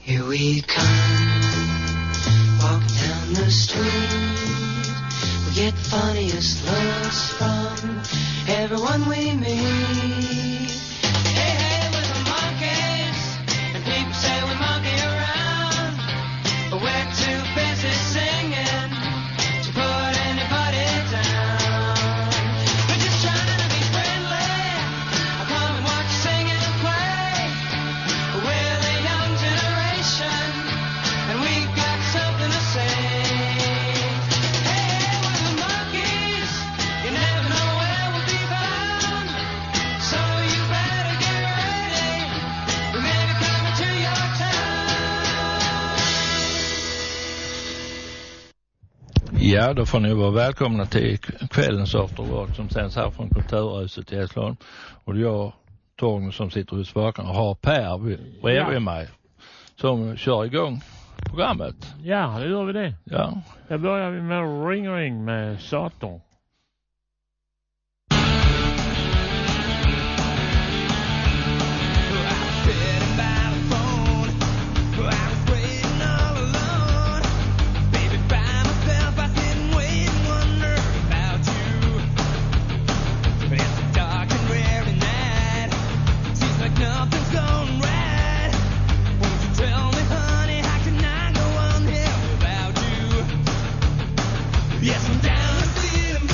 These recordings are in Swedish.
Here we come, walking down the street. We get funniest looks from everyone we meet. Hey, hey, we're the monkeys, and people say we monkey around, but we're too busy singing to put anybody down. We're just trying to be friendly. I come and watch you sing and play. We're the young generation, and we got something to say. Hey, hey, we're the monkeys. You never know where we'll be found, so you better get ready. We may be coming to your town. Ja, då får ni vara välkomna till kvällens afterwork som sänds här från Kulturhuset i Hässleholm. Och det är jag, Torgny, som sitter hos vakan och har Per bredvid mig som kör igång programmet. Ja, det gör vi det. Ja. Jag börjar med Ring Ring med Satan. Nothing's going right. Won't you tell me, honey, how can I go on here without you? Yes, I'm down to see the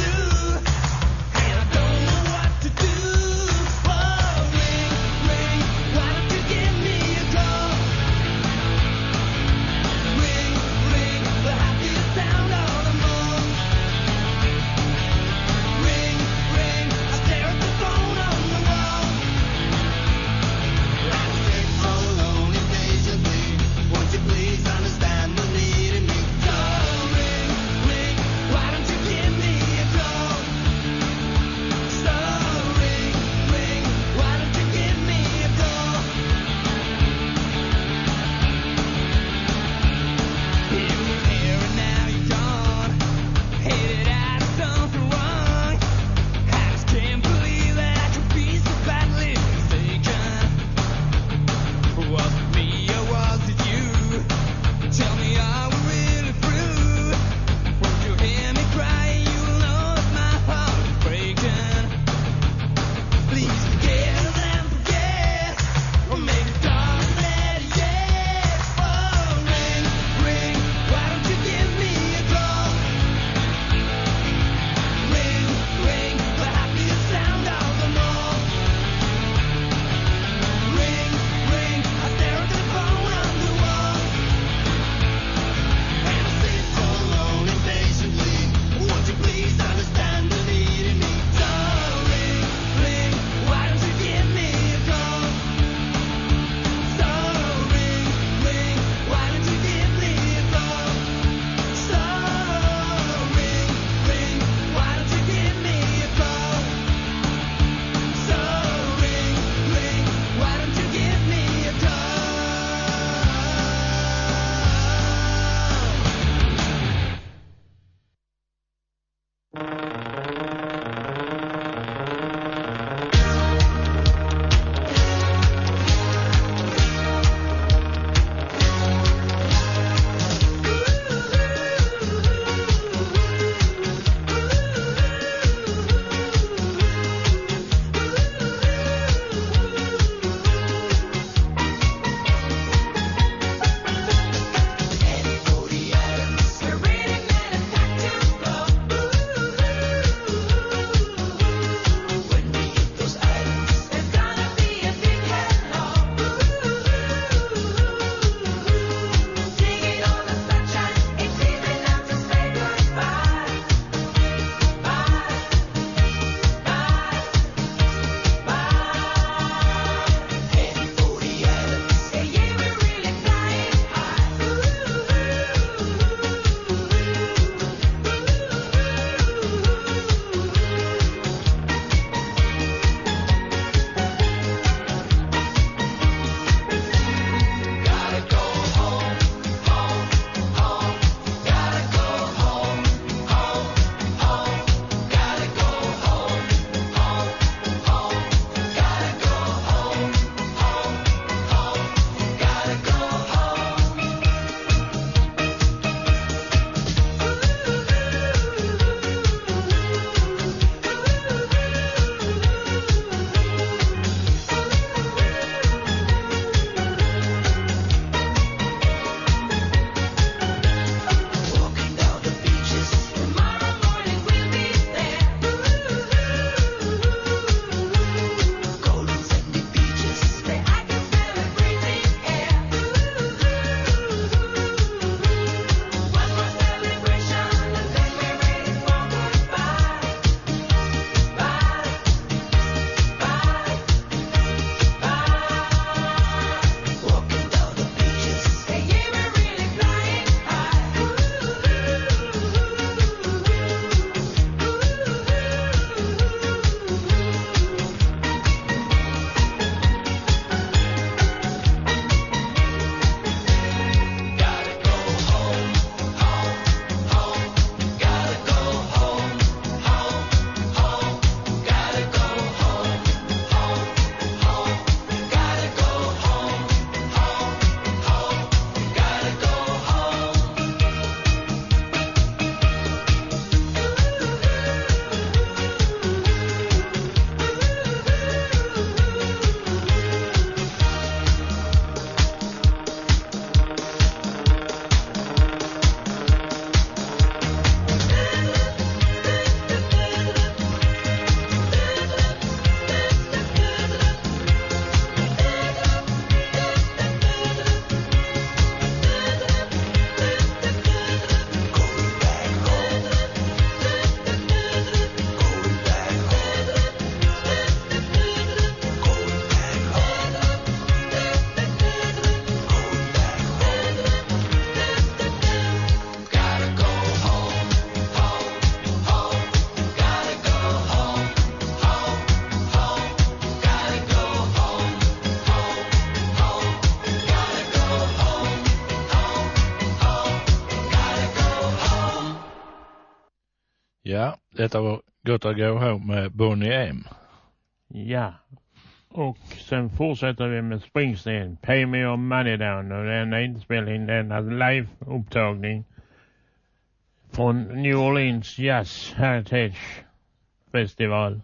Ja, detta var gott att gå ihåg med Bonnie M. Ja. Och sen fortsätter vi med Springsteen. Pay Me Your Money Down. Och den är inspelning, den är live-upptagning från New Orleans Jazz Heritage Festival.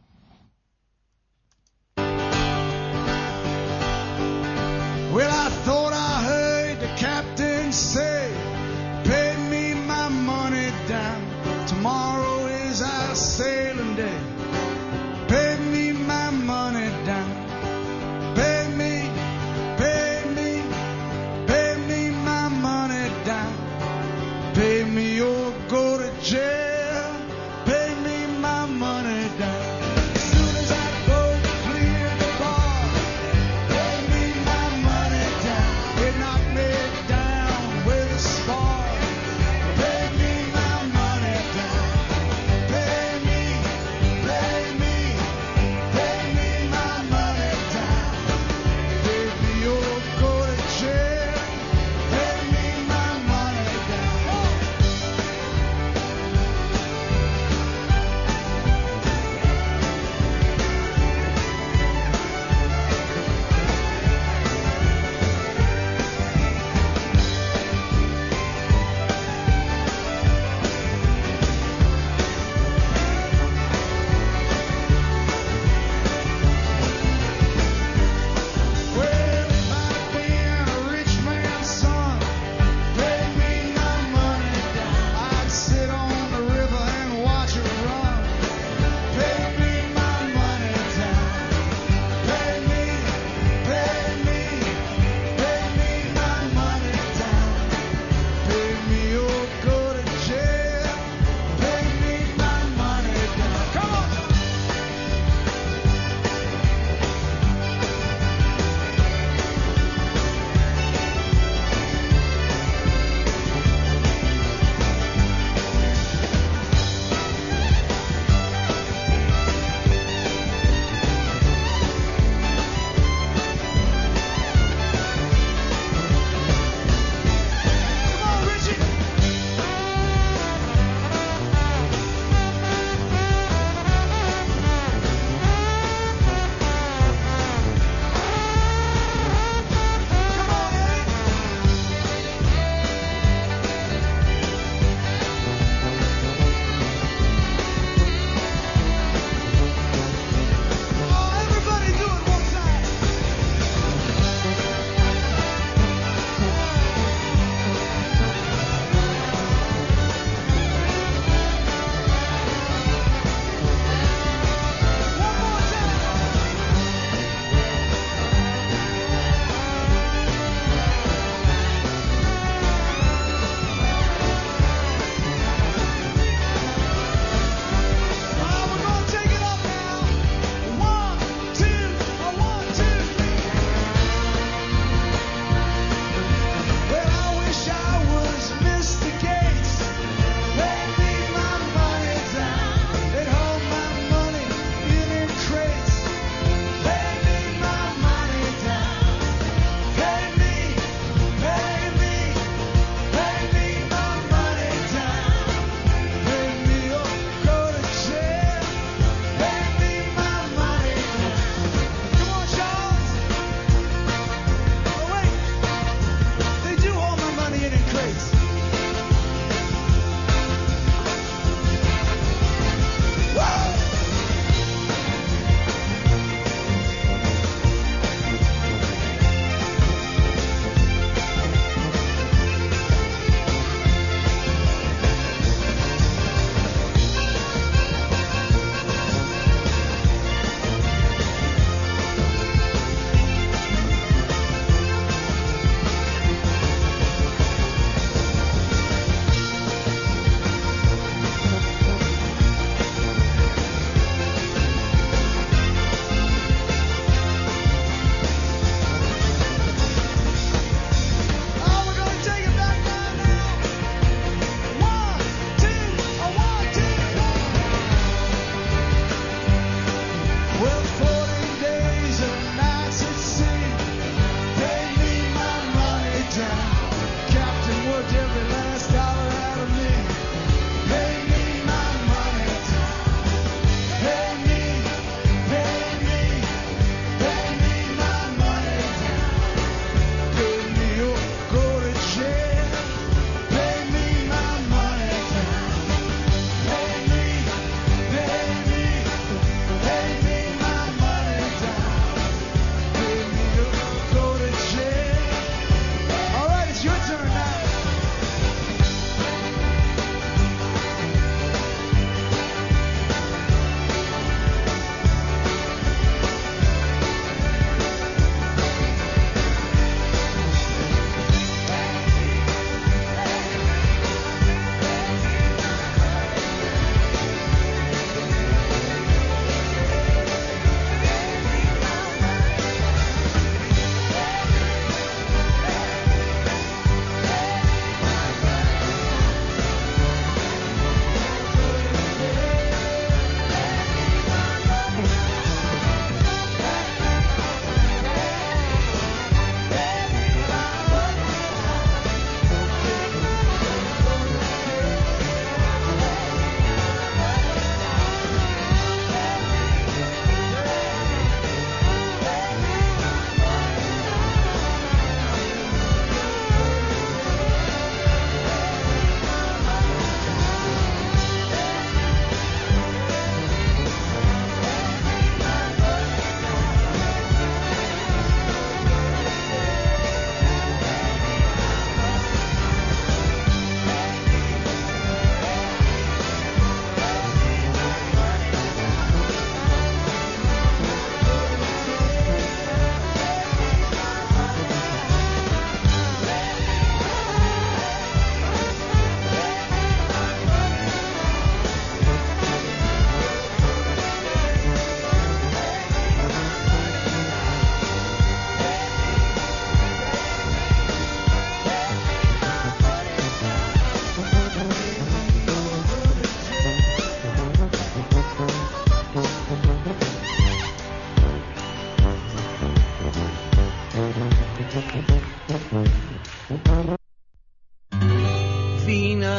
Well, I thought I heard the captain say, pay me my money down. Tomorrow is our sailing day. Pay me my money down. Pay me, pay me, pay me my money down. Pay me or go to jail. Pay me my money down.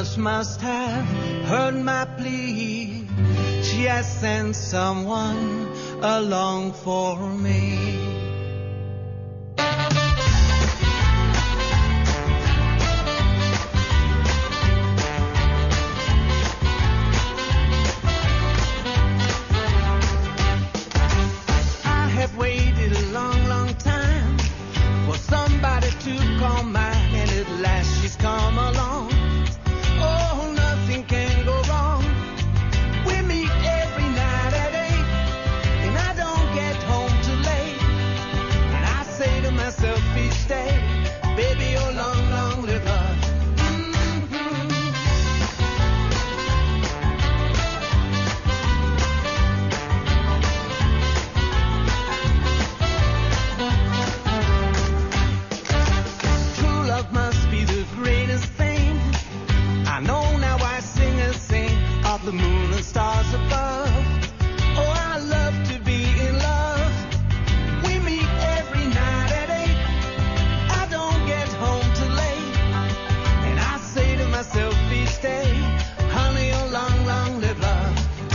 universe must have heard my plea. She has sent someone along for me. I have waited a long, long time for somebody to call mine, and at last she's come along. Oh, nothing can go wrong. We meet every night at 8, and I don't get home too late. And I say to myself each day, baby, oh, long, long live love. True love must be the greatest thing. I know now I sing and sing of the moon and stars above. Oh, I love to be in love. We meet every night at 8. I don't get home too late. And I say to myself each day, honey, oh, long, long live love.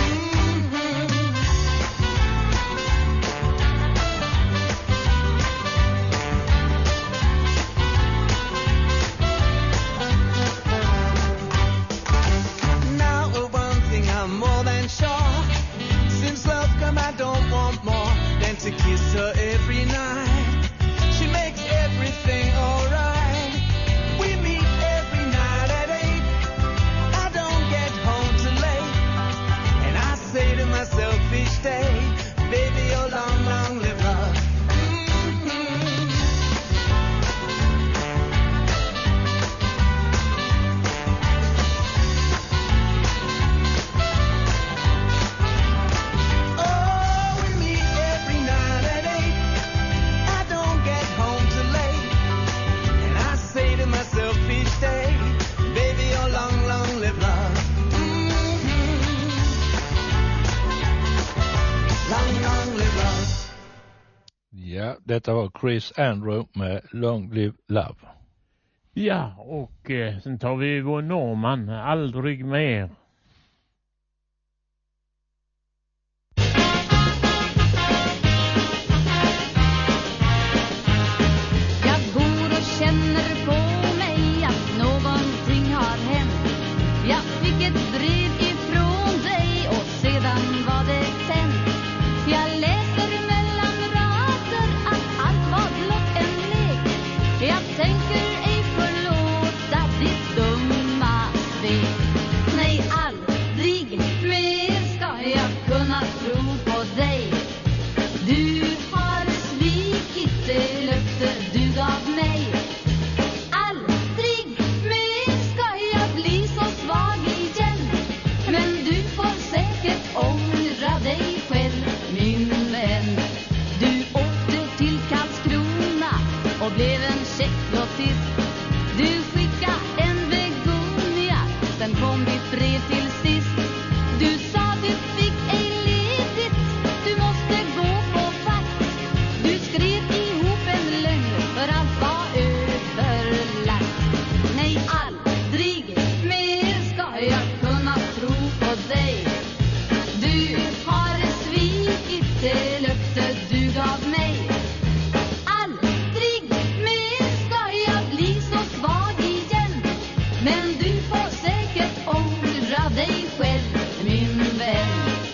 Now of one thing I'm more than sure. Since love come, I don't want more than to kiss her every night. She makes everything alright. We meet every night at 8. I don't get home too late. And I say to myself each day, baby, oh, long, long live love. Oh, we meet every night at 8. I don't get home too late. And I say to myself each day, baby, oh, long, long live love. Long, long live love. Ja, detta var Chris Andrew med Long Live Love. Ja, och sen tar vi vår Norman, Aldrig mer. Jag går och känner på mig att någonting har hänt. Jag fick ett brev ifrån dig och sedan var det tänt. Jag läser mellan rader att allt var blott en lek. Jag tänker ej förlåta ditt dumma svek. Nej, aldrig mer ska jag kunna tro på dig. Du har svikit det löfte du gav mig. Aldrig mer ska jag bli så svag igen. Men du får säkert ångra dig själv, min vän. Du åkte till Karlskrona och blev en tjeckgrossist. Du skickade en begonia, sen kom ditt brev till sist. Du sa du fick ej ledigt, du måste gå på fakt. Du skrev ihop en lögn för allt var överlagt. Nej, aldrig mer ska jag kunna tro på dig. Du har svikit det löfte du gav mig. Aldrig mer ska jag bli så svag igen. Men du får säkert ångra dig själv, min vän.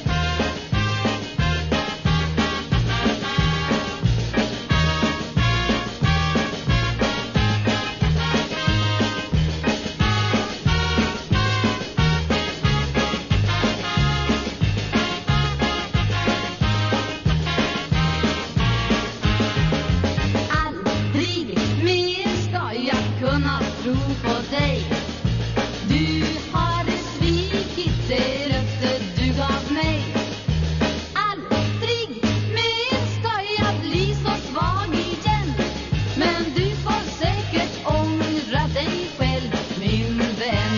Aldrig mer ska jag kunna tro på dig. Du har svikit det löfte du gav mig. Aldrig mer ska jag bli så svag igen. Men du får säkert ångra dig själv, min vän.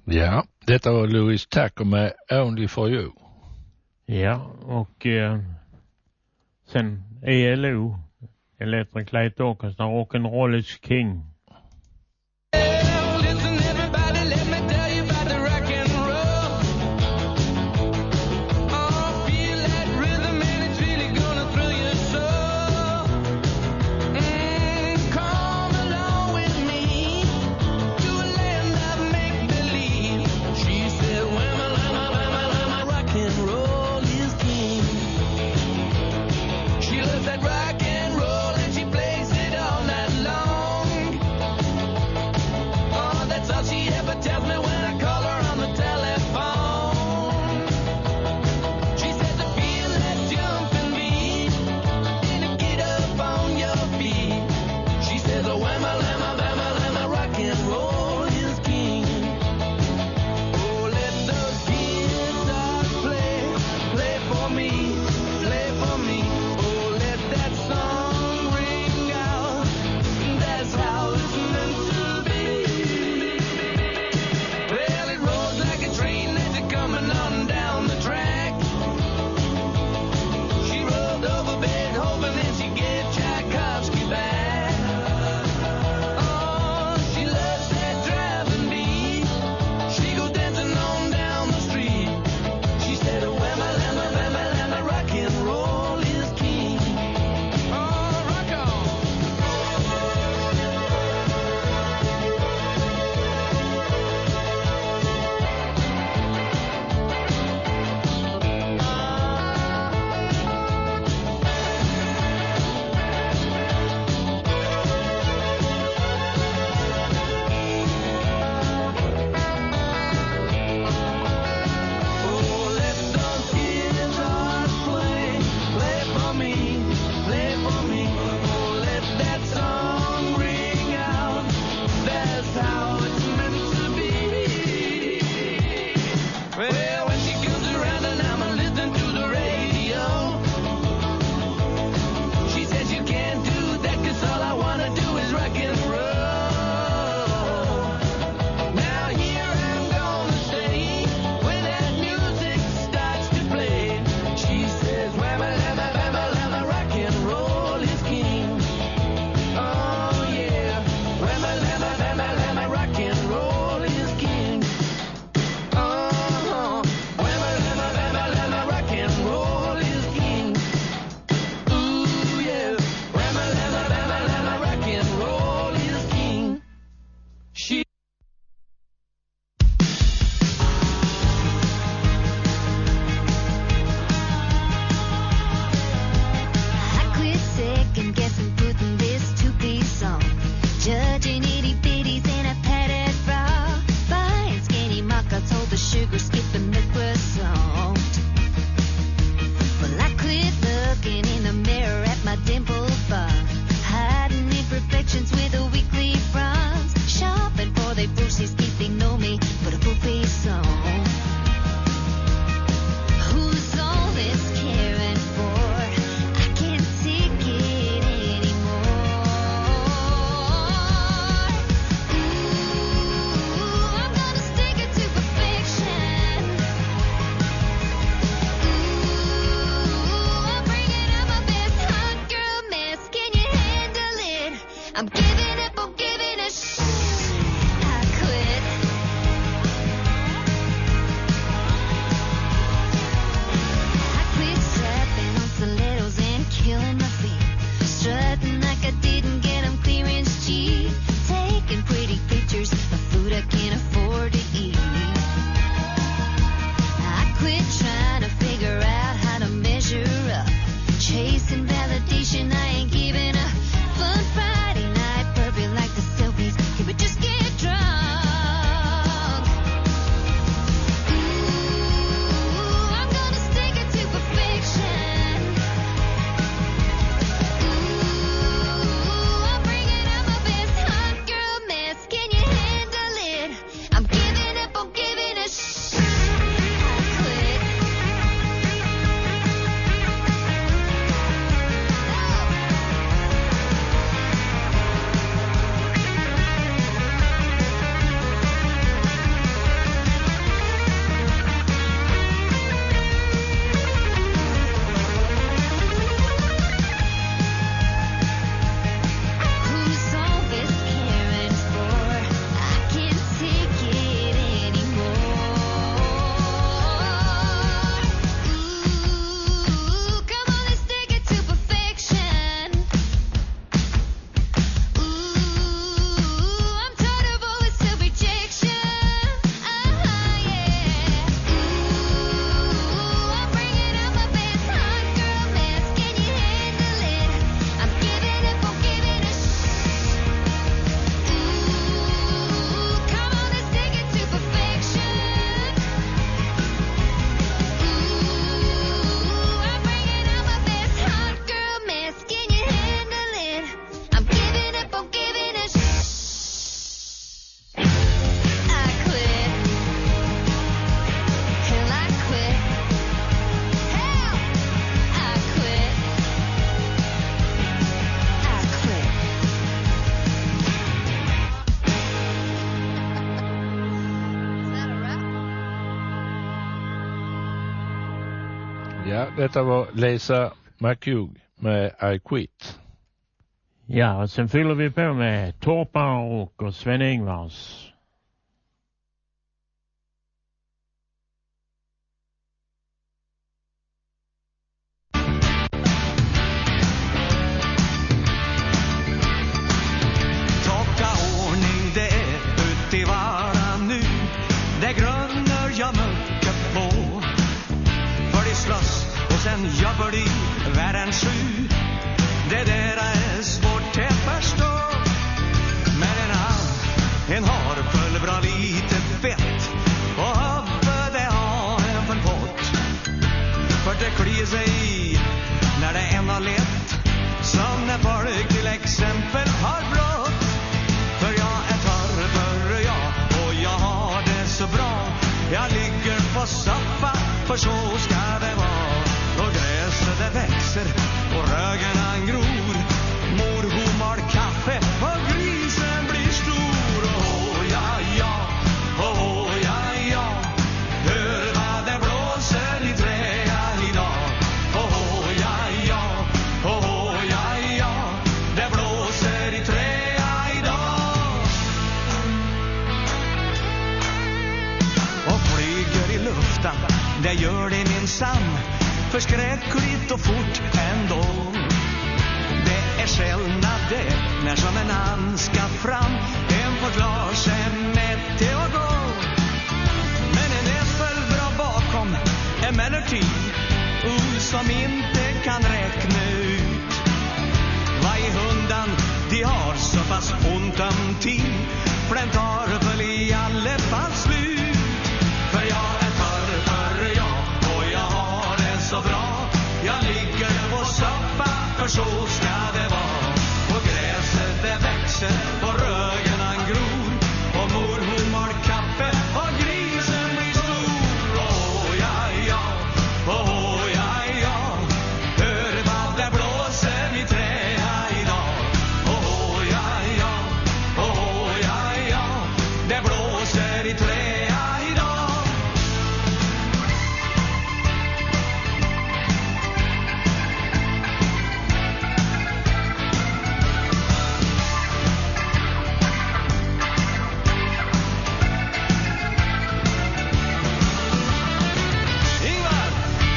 Ja, detta var Louis Tucker med Only for You. Ja, och sen ELO, Electric Light Orchestra, Rock'n'Roll is King. She loves that rock and roll and she plays it all night long. Ja, detta var Lisa McHugh med I Quit. Ja, och sen fyller vi på med Torpar och Sven-Ingvars. Tocka ordning det är ut i varan nu. Det grönar jag mörker på. För de slåss och sen jobbar de världen sju. Det där är svårt att förstå. Men en har fullbra lite fett. Och huvudet det har en för pott. För det kliar sig i när det än har lett. Som när folk till exempel har brått. För jag är torr jag och jag har det så bra. Jag ligger på soffa för så ska det vara. Och gräset det växer och rögen gror. Mor hon mal kaffe och grisen blir stor. Oh ja ja, oh ja ja. Hör vad det blåser i träa idag. Oh ja ja, oh ja ja. Det blåser i träa idag. Och flyger i luften, det gör det minsann. Förskräckligt och fort ändå. Det är skällnad det när som en and ska fram. En får klar sig med till att gå. Men en är väl bra bakom emellertid. Som inte kan räkna ut. Varje hundan de har så pass ont om tid. För den tar väl i alla fall slut. För jag är för jag och jag har det så bra. Jag ligger på soffa för så ska det vara. Och gräset det växer och rögen han gror. Och mor hon mal kaffe och grisen blir stor. Oh ja ja, oh ja ja. Hör vad det blåser i träa idag. Oh ja ja, oh ja ja. Det blåser i träa idag. Ingvar!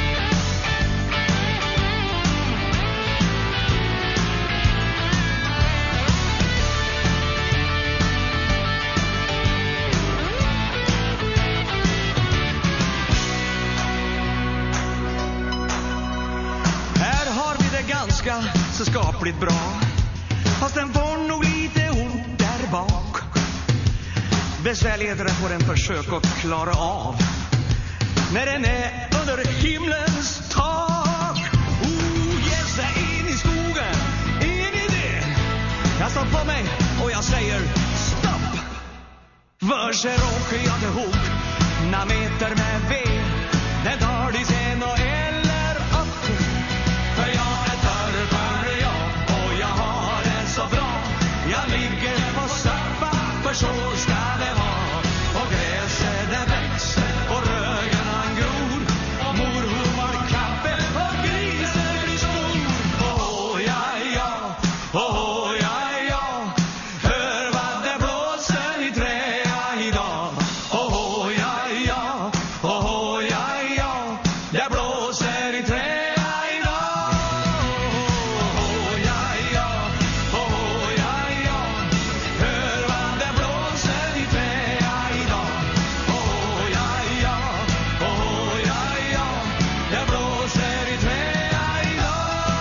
Här har vi det ganska så skapligt bra. Fast den får nog lite ont där bak. Besvärligheter får en försök att klara av. När den är under himlens tak. Ge sig in i skogen, in i det. Jag står på mig och jag säger stopp. För sig råkar jag till hok. Några meter med ved. Den tar de sen och eller upp. För jag är för jag och jag har det så bra. Jag ligger på soffa för så ska det vara. Och gräset det växer och rögen han gror. Och mor hon mal kaffe och grisen blir stor. Oh ja ja, oh ja ja. Hör vad det blåser i träa idag. Oh ja ja, oh ja ja. Det blåser i träa idag. Oh ja ja, oh ja ja. Hör vad det blåser i träa idag. Oh ja ja, oh ja ja. Det blåser i träa idag.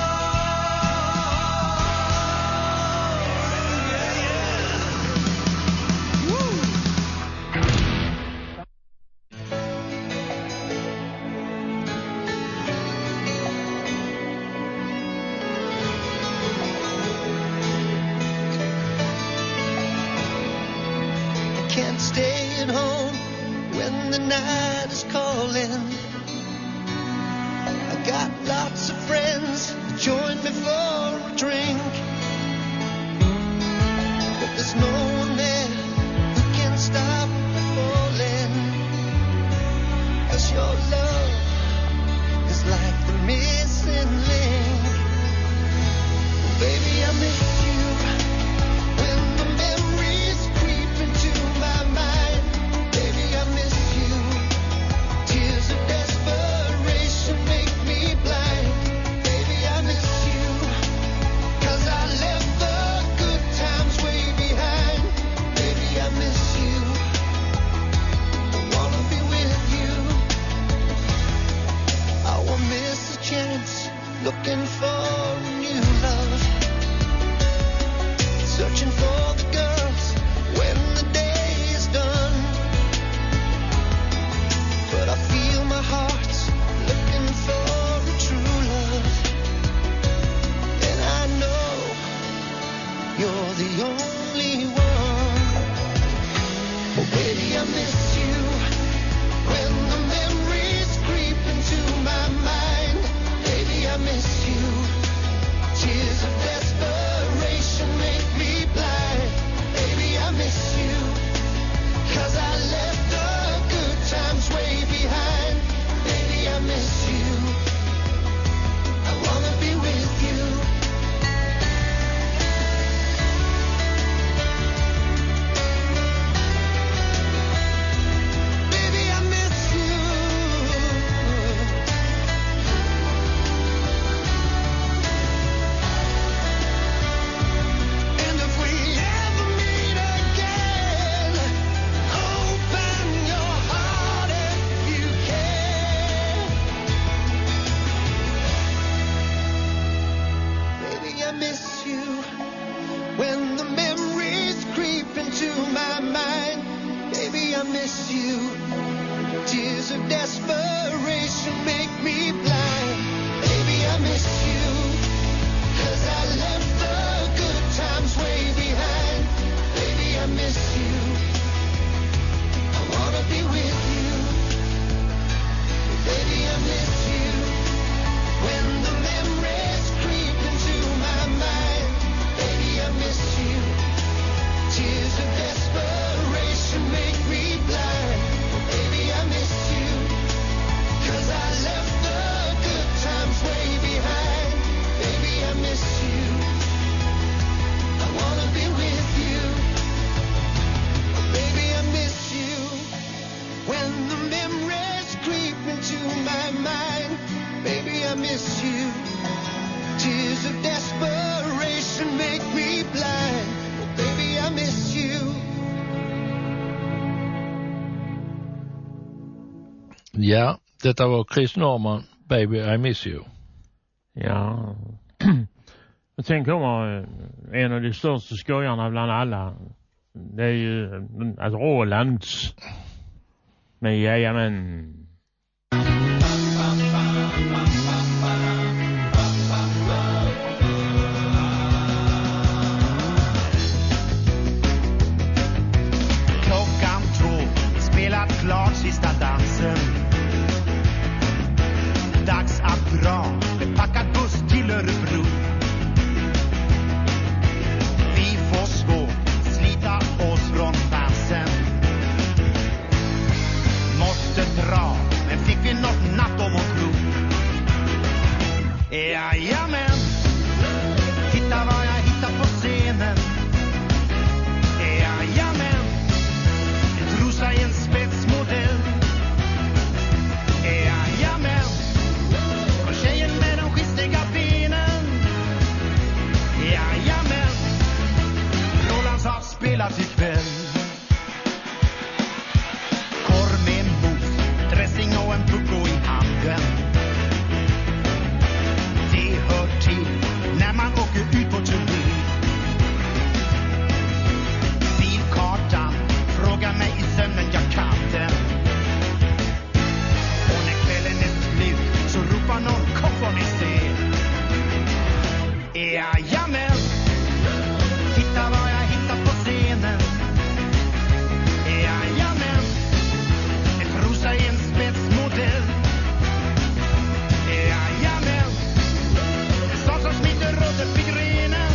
I can't stay at home when the night is calling. I got lots of friends that join me for a drink. But there's no one there who can stop me falling. 'Cause your love is like the looking for a new love, searching for the girls when the day is done. But I feel my heart's looking for a true love, and I know you're the only one. Oh baby, I miss you when the memories creep into my mind. Baby, I miss you. Tears of desperation make me blind. Baby, I miss you, 'cause I left the good times way behind. Baby, I miss you. I wanna be with you. Baby, I miss you. And if we ever meet again, open your heart if you can. Baby, I miss you when the memories creep into my mind. Baby, I miss you. Tears of desperation make me blind. Baby, I miss you, 'cause I left the good times way behind. Baby, I miss you. I wanna be with you. Baby, I miss you when the memories creep into my mind. Baby, I miss you. Tears of desperation make me blind. Baby, I miss you, 'cause I left the good times way behind. Baby, I miss you. I wanna be with you. Baby, I miss you when the memories creep into my mind. Baby, I miss you. Tears of desperation make me blind. Baby, I miss you. Ja, detta var Chris Norman, Baby I Miss You. Ja. Och sen kommer en av de största skojarna bland alla. Det är ju alltså Rolands. Men jajamän. Klockan 2, spelat klart sista dansen. Dags att dra med packad buss till Örebro. Vi får svårt slita oss från fansen. Måste dra, men fick vi något natt om att tro. Jajamän, titta vad jag hittar på scenen. Jajamän, en trosa i en spetsmodell. Jajamän, och tjejen med de skistiga benen. Jajamän, Rolands har spelat ikväll. Korv med en mos, dressing och en pucko i handen. Det hör till när man åker ut på turné. Bilkartan frågar mig i sömnen, jag kan den. Och när kvällen är slut så ropar någon, kom får ni se. Jajamän, titta vad jag hittar på scenen. Jajamän, en trosa i en spetsmodell. Jajamän, en sån som smiter runt upp i grenen.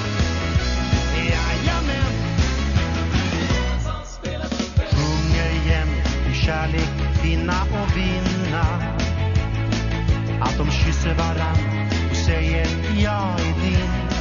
Jajamän, sjunger jämt i kärlek, vinna och vinna. Att de kysser varann och säger jag är din.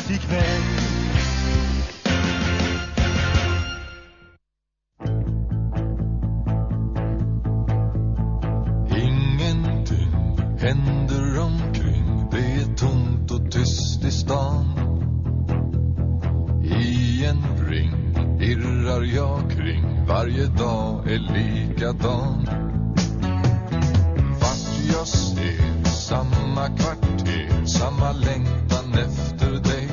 slut ikväll. Ingenting händer omkring, det är tomt och tyst i stan. I en ring irrar jag kring, varje dag är likadan. Vart jag ser, samma kvarter, samma längtan efter dig.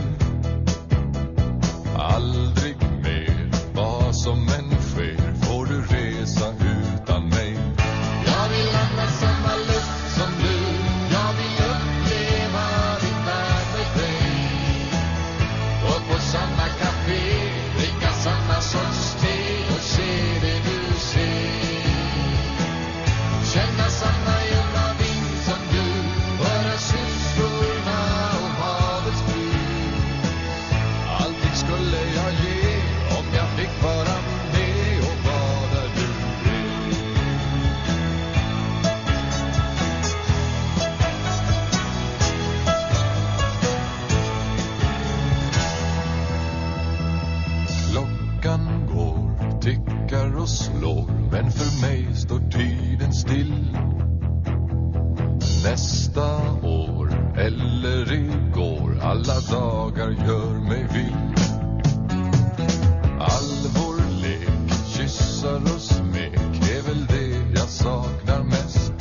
Aldrig mer, vad som än sker, får du resa utan mig. Jag vill andas samma luft som du, jag vill uppleva din värld med dig. Och på samma café, dricka samma sorts te och se det du ser. Känna samma ljumma vind som du, höra sysslorna och havets brus. Allting skulle jag ge om jag fick vara med och vara där du är. Klockan går, tickar och slår, men för mig står tiden still. Nästa år eller igår, alla dagar gör mig vill. All vår lek, kyssar och smek är väl det jag saknar mest.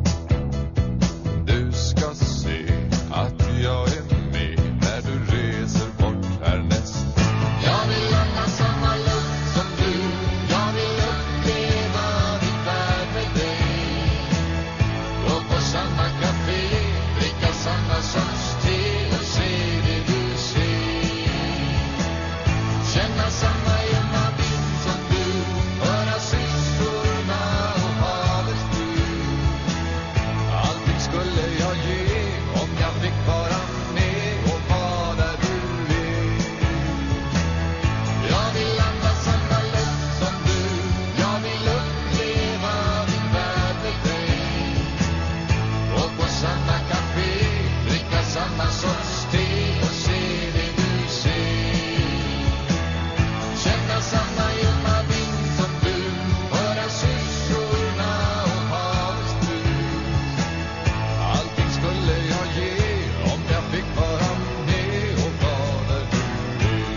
Du ska se att jag är med när du reser bort härnäst. Jag vill andas samma luft som du, jag vill uppleva din värld med dig. Och på samma café, dricka samma sorts te och se det du ser. Känna samma ljumma vind som du, höra sysslorna och havets brus. Allting skulle jag ge om jag fick vara med och vara där du är. Jag vill andas samma luft som du, jag vill uppleva din värld med dig. Och på samma café, dricka samma sorts te och se det du ser. Känna samma ljumma vind som du, höra sysslorna och havets brus. Allting skulle jag ge om jag fick vara med och vara där du är.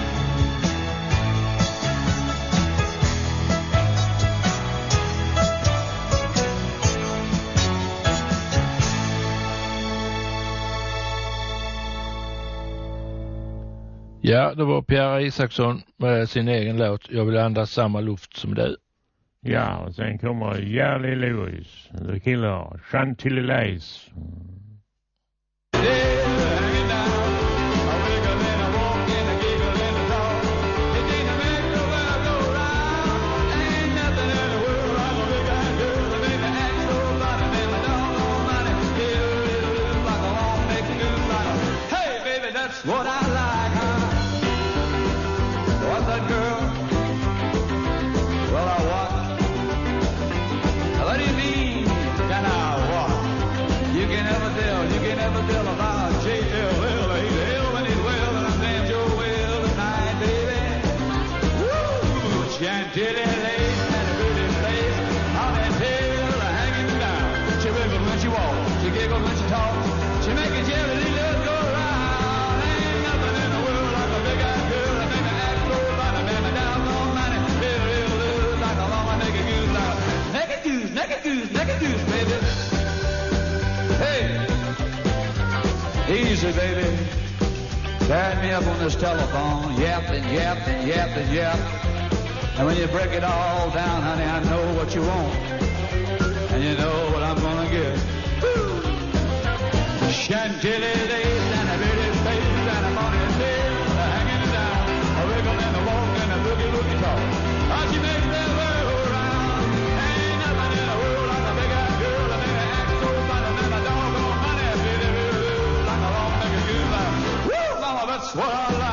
Ja, det var Pierre Isaksson med sin egen låt Jag vill andas samma luft som du. Ja, och sen kommer Jerry Lewis, The Killer, Chantilly Lace. Hey, baby, that's what I like, huh? What's that girl? Well, I what? What do you mean, can I what? You can never tell about J.L.L. He's hell when he's well, and I'm damn sure well tonight, baby. Woo! Chantilly lace and a pretty face, on that tail hanging down. She wiggles when she walks, she giggles when she talks, she make a jelly little go round. Ain't nothing in the world like a big-eyed girl that make me act so fine and make me down so mighty. Real like a long naked goose, like naked goose, baby. Hey, easy, baby. Tied me up on this telephone, yapping. And when you break it all down, honey, I know what you want. And you know what I'm gonna get. Woo! Chantilly lace and a pretty face and a money tail hanging down. A wiggle and a walk and a boogie talk. How she makes that world go round. Ain't nothing in the world like a big-eyed girl that make me act so funny. Man, a doggone honey, like a long-legged goose. Like, woo, mama, that's what I like.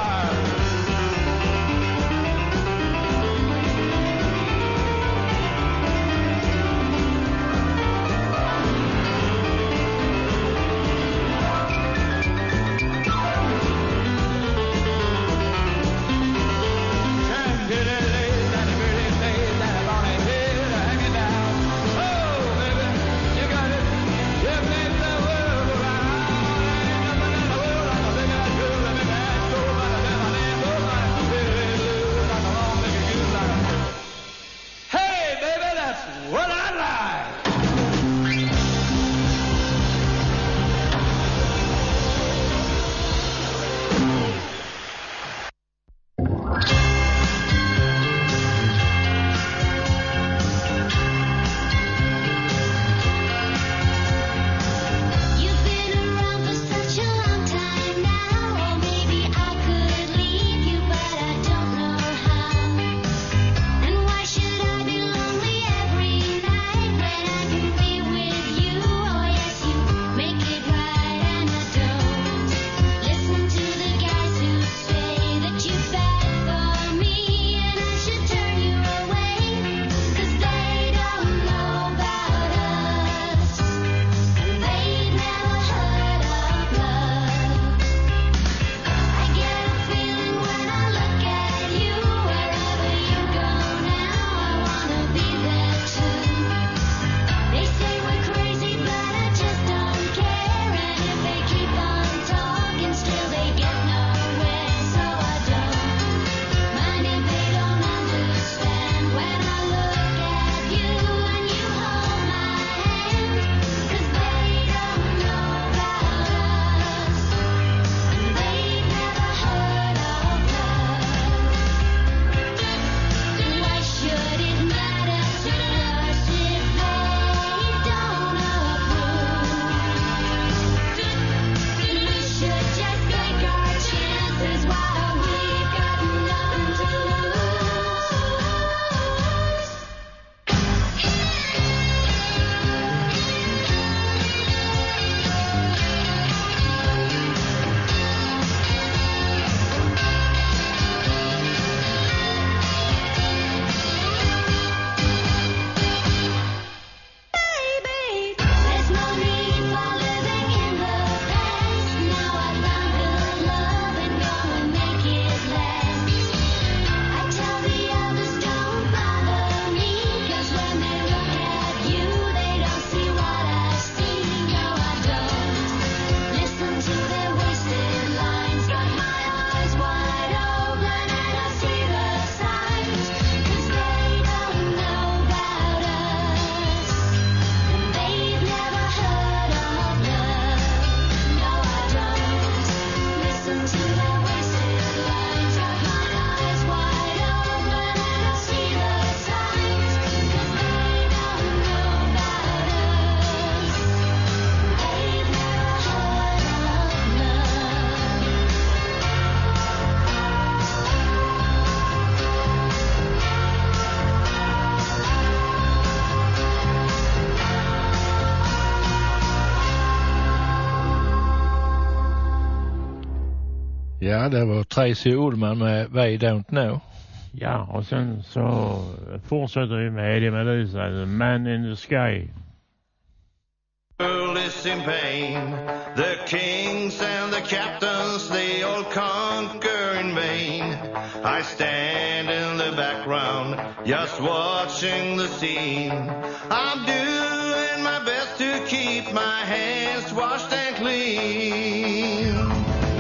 Ja, det var Tracy Ullman med They Don't Know. Ja, och sen så fortsätter vi med Eddie Meduza, The Man in the Sky. World is in pain. The kings and the captains, they all conquer in vain. I stand in the background, just watching the scene. I'm doing my best to keep my hands washed and clean.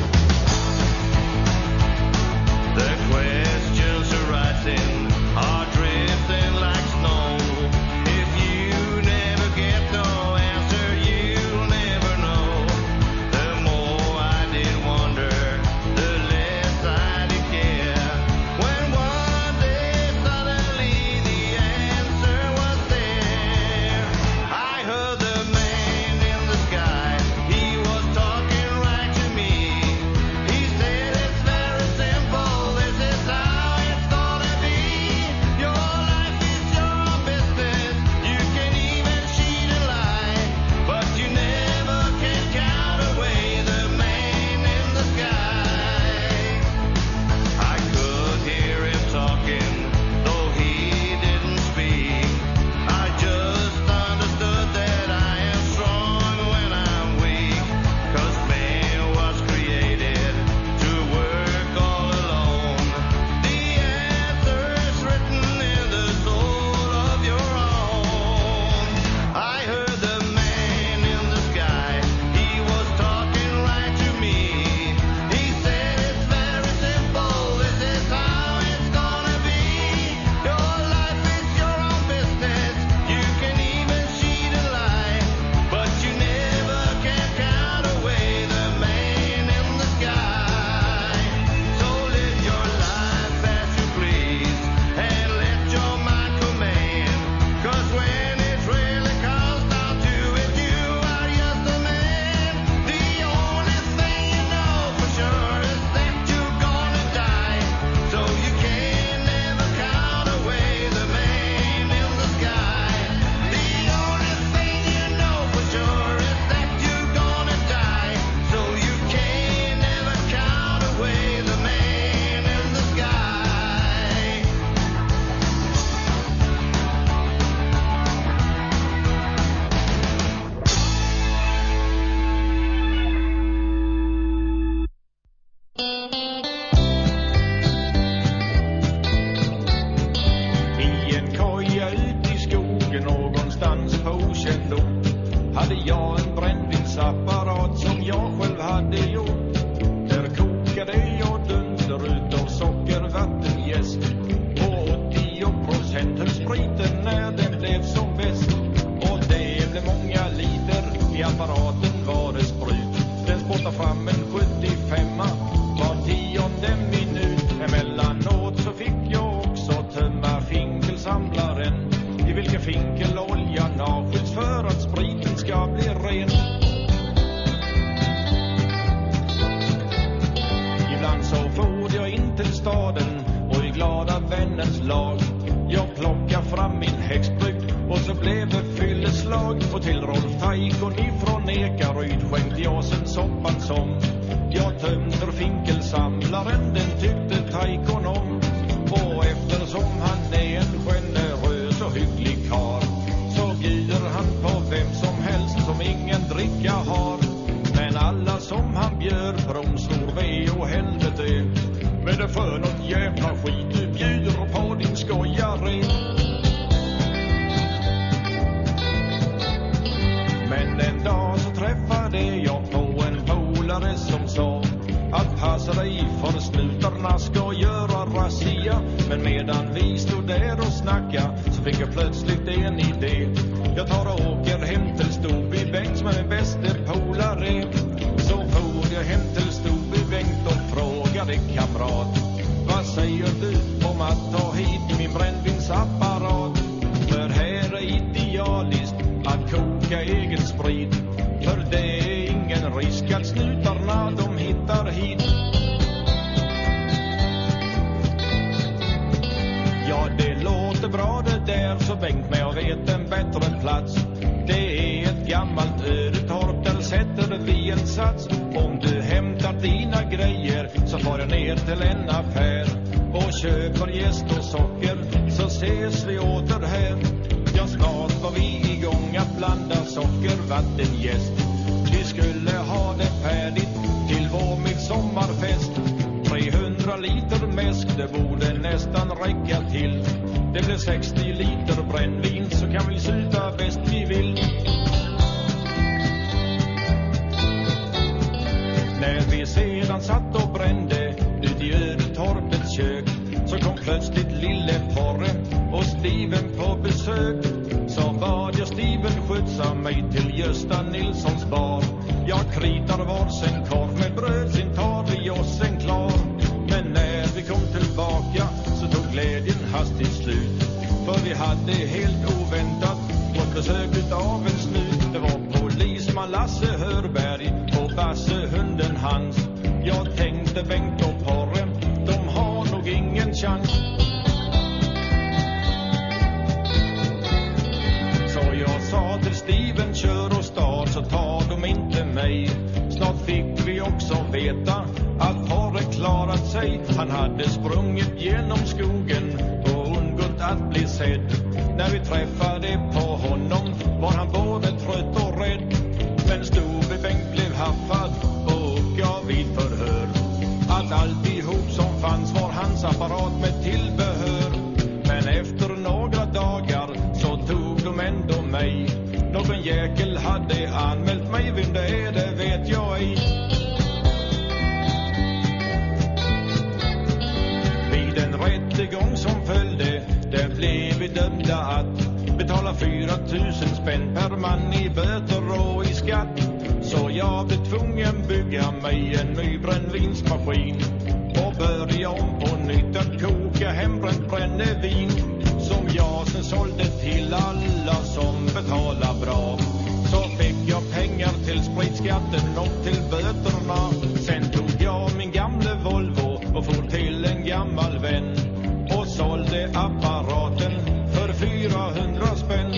The questions arising are drifting like snow. If you never get no answer, you'll never know. The more I did wonder, the less I did care. When one day suddenly the answer was there, I heard the man in the sky. He was talking right to me. He said it's very simple. This is how it's gonna be. Your life is your own business. You can even cheat and lie, but you never can count away the man in the sky. I could hear him talking, though he didn't speak. I just understood that I am strong when I'm weak. 'Cause man was created to work all alone. The answer is written in the soul of your own. I heard the man in the sky. He was talking right to me. He said it's very simple. This is how it's gonna be. Your life is your own business. You can even cheat and lie, but you never can count away the man in the sky. So live your life as you please and let your mind command. 'Cause when it really comes down to it, you are just a man. The only thing you know for sure is that you're gonna die. So you can never count away the man in the sky. The only thing you know for sure is that you're gonna die. So you can never count away the man in the sky. I en koja ut i skogen någonstans på okänd ort hade jag en brännvinsapparat som jag själv hade gjort. Där kokade jag dunster utav socker, vatten, jäst. På 80% höll spriten när den blev som bäst. Och det blev många liter, i apparaten var det sprut. Den spottade fram en 75 var 10:e minut. Emellanåt så fick jag också tömma finkelsamlaren, i vilken finkel oljan avskjuts för att spriten ska bli ren. Ibland så for jag in till staden och i glada vänners lag jag plockade fram min häxbrygd och så blev det fylleslag. Och till Rolf Taikon ifrån Ekaryd skänkte jag sen soppan som jag tömde ur finkelsamlaren, den tyckte Taikon om. Och eftersom han är en generös och hygglig karl så bjuder han på vem som helst som ingen dricka har. Men alla som han bjöd bromsor ve och helvete, men det för något jävla skit du bjuder på din skojare. Men en dag så träffade jag på en polare som sa att passa dig för snutarna ska göra razzia. Men medan vi stod där och snacka så fick jag plötsligt en idé. Jag tar och åker hem till Storby-Bengt med min bäste polare. Så for jag hem till Storby-Bengt och frågade kamrat: vad säger du om att ta hit min brännvinsapparat? För här är idealiskt att koka egen sprit. För det är ingen risk att snutarna de hittar hit. Ja, det låter bra det där, så Bengt, men jag vet en bättre plats. Det är ett gammalt ödetorp, där sätter vi en sats. Om du hämtar dina grejer socker, så far jag ner till en affär och köper jäst och socker, så ses vi åter här. Ja, snart var vi igång att blanda socker, vatten, jäst. Vi skulle ha det färdigt till vår midsommarfest. 300 liter mäsk, det borde nästan räcka till. Det blev 60 liter brännvin, så kan vi suta bäst vi vill. När vi sedan satt och brände ut i Ödetorpets kök, så kom plötsligt lille Porre och Steven på besök. Så bad jag Steven skjutsa mig till Gösta Nilssons bar. Jag kritar varsin korv med bröd, sin tar vi oss en klar. Men när vi kom tillbaka så tog glädjen hastigt slut. För vi hade helt oväntat fått besök utav en snut. Det var polisman Lasse Hörberg och Basse hunden hans. Jag tänkte Bengt och Porre, de har nog ingen chans. Så jag sa till Steven, kör och start så tar de inte mig. Snart fick vi också veta att Porre klarat sig. Han hade sprungit genom skogen och undgått att bli sedd. När vi träffade på honom var han både trött och rädd. Men Stove Bengt blev haffad och gav vid förhör att alltihop som fanns var hans apparat med tillbehör. Men efter några dagar så tog de ändå mig. Någon jäkel hade anmält mig, vem det är det vet jag ej. Vid en rättegång som följde, där blev vi dömda att betala 4 000 spänn per man i böter och i skatt. Så jag blev tvungen bygga mig en ny brännvinsmaskin och börja om på nytt att koka hembränt brännevin, som jag sen sålde till alla som betalar bra. Så fick jag pengar till spritskatten och till böterna. Sen tog jag min gamla Volvo och for till en gammal vän och sålde apparaten för 400 spänn.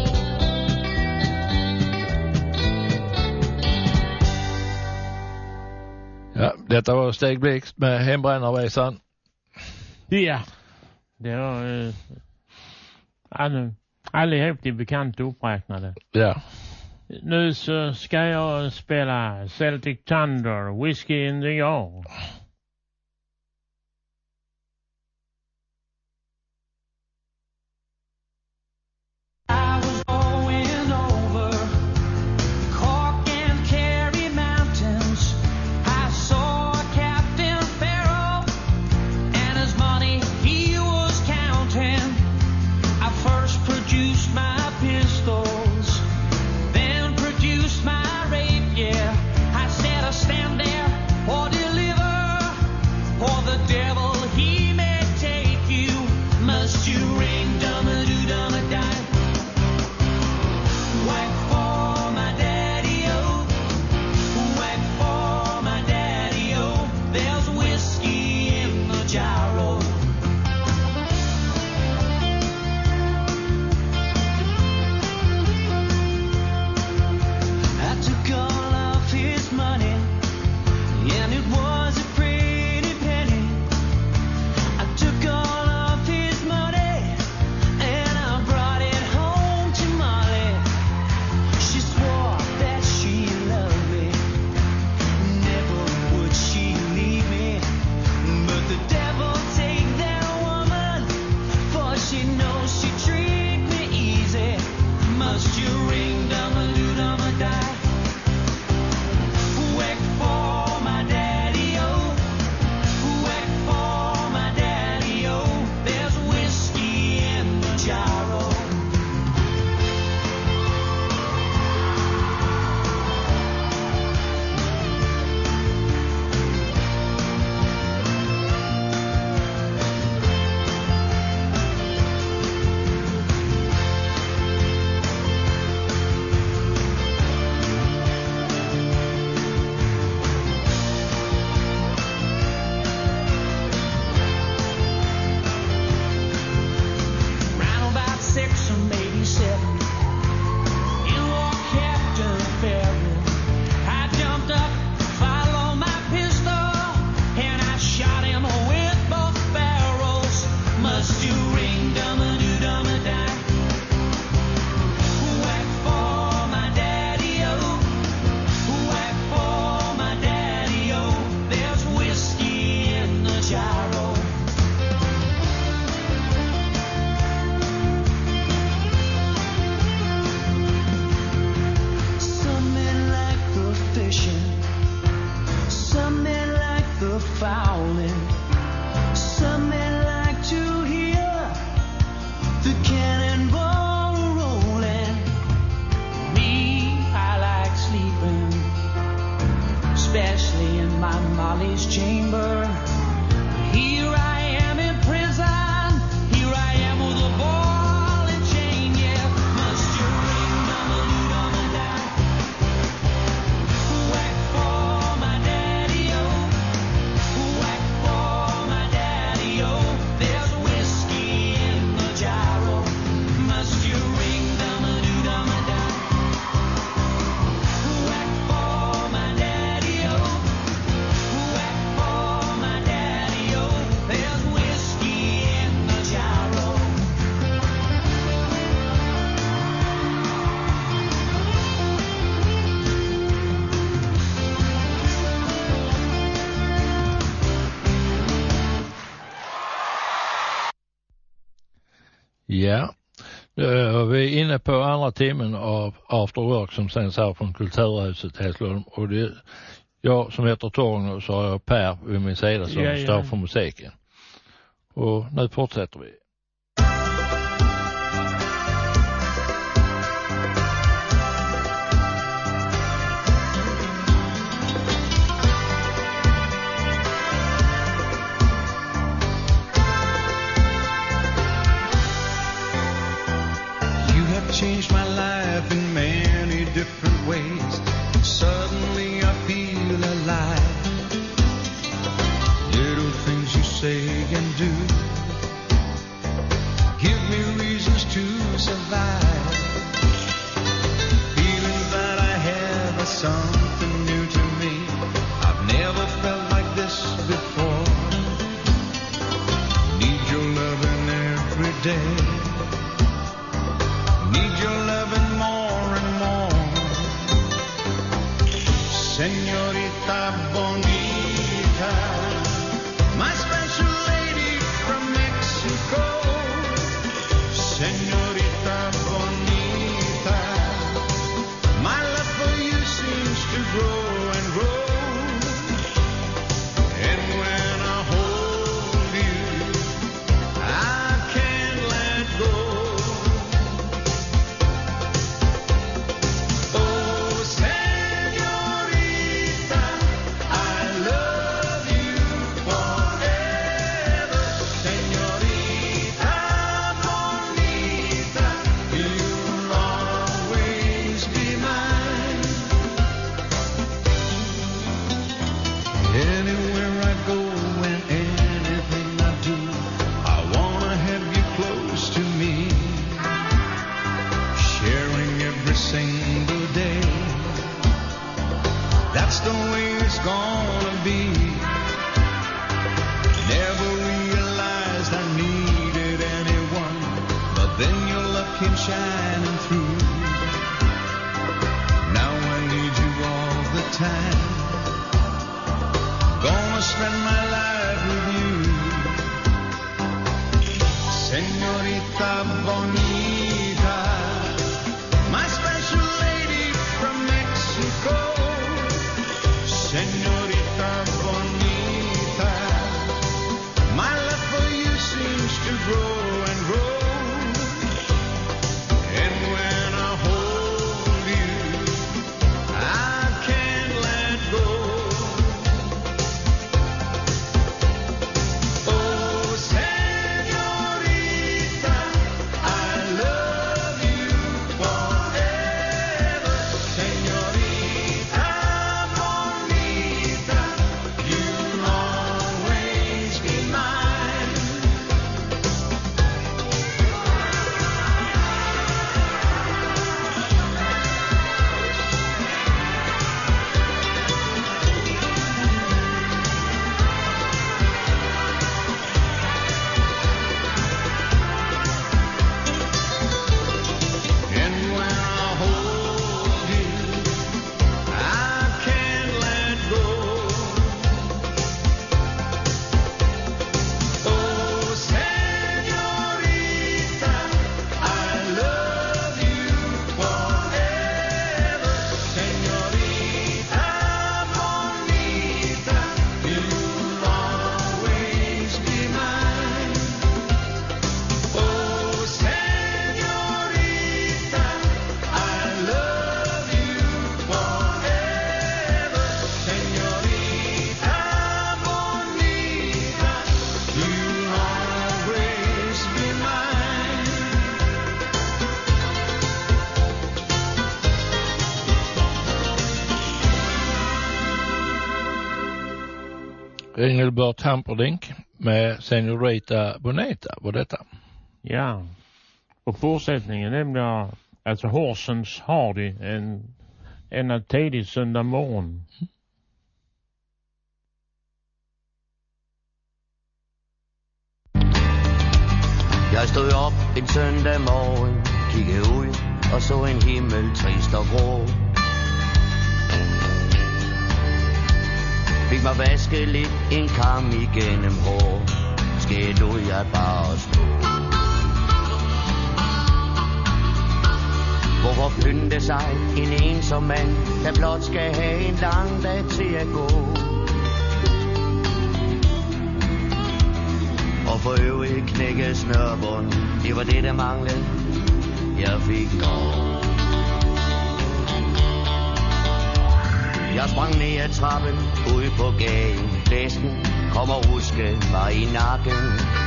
Ja, detta var Stig Blixt med Hembrännarvisan. Ja, det var allihop de bekanta uppräknade. Ja. Nu så ska jag spela Celtic Thunder, Whiskey in the Jar. Stand there or deliver. were fouling. Some may like to hear the cannonball rolling. Me, I like sleeping, especially in my Molly's chamber. Here I am in prison. Here I am with a ball and chain. Yeah, must you ring, dum-a-doo-dum-a-da. Whack for my daddy-o. Whack for my daddy-o. There's whiskey in the gyro. Must you ring, dum-a-doo-dum-a-da. Whack for my daddy-o. Whack for my daddy-o. There's whiskey in the gyro. Ja, vi är inne på andra timmen av After Work som sänds här från Kulturhuset Hässleholm. Och det är jag som heter Torgny och så har jag Per vid min sida som står för musiken. Och nu fortsätter vi. You have changed my life in many different ways. Suddenly I feel alive. Little things you say and do give me reasons to survive. Feeling that I have is something new to me. I've never felt like this before. Need your loving every day. Need your loving more and more. Señorita bonita, my special lady from Mexico. Señorita bonita, my love for you seems to grow and grow. And when I hold you, I can't let go. Oh, señorita, I love you forever. Señorita bonita, you'll always be mine. Anywhere I go and anything I do, I wanna have you close to me, sharing every single day. That's the way it's gonna be. Never realized I needed anyone, but then your love came shining through. Now I need you all the time. Gonna spend my life with you. Señorita bonita, my special lady from Mexico. Señorita bonita, my love for you seems to grow and grow. And when I hold you, I can't let go. Oh, señorita, I love Engelbert Humperdinck med Senorita Bonita var detta. Ja, och fortsättningen nämligen alltså Horsens Hardy en tidig söndag morgon. Jeg stod op en søndag morgen, kiggede ud og så en himmel trist og grå. Fik mig vasket lidt en kam igennem hår, skæld ud jeg bare stå. Hvorfor pynte sig en ensom mand, der blot skal have en lang dag til at gå? Og for øvrigt knække snørbånd, det var det der manglede, jeg fik lov. Jeg sprang ned ad trappen, ude på gaden, blæsten kom og ruske mig i nakken.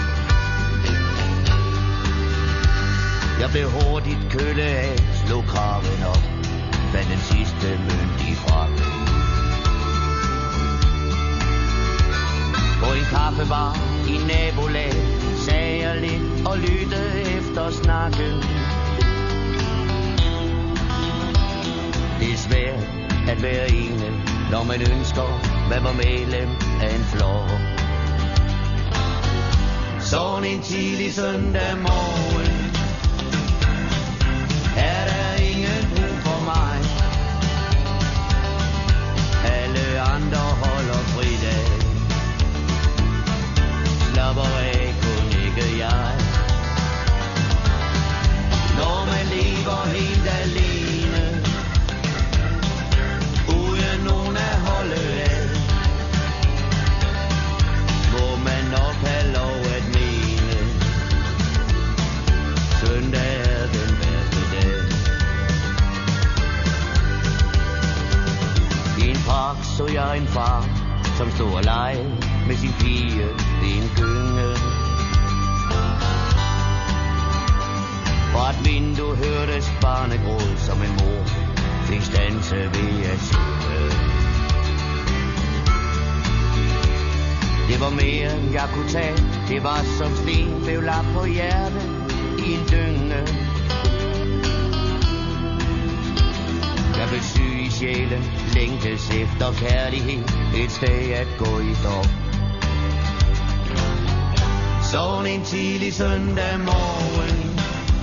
Jeg blev hurtigt kølet af, slog kraven op, fandt den sidste mønt i frakken. På en kaffebar i nabolag sagde jeg lidt og lyttede efter snakken. Det er svært at være ene, når man ønsker, man var medlem af en flok. Sådan en tidlig søndag morgen er der ingen brug for mig. Alle andre holder fridag, slapper af, kun ikke jeg. Når man lever helt alene, uden nogen at holde af, må man nok have lov at mene, søndag er den værste dag. I en park så jeg en far, som stod og legede med sin pige ved en gynge. Fra et vindue hørtes barnegråd, som en mor fik standse ved at synge. Det var mere end jeg kunne tage, det var som sten blev lagt på hjertet i en dynge. Jeg blev syg i sjælen, længtes efter kærlighed, et sted at gå i dog. Sådan en tidlig søndag morgen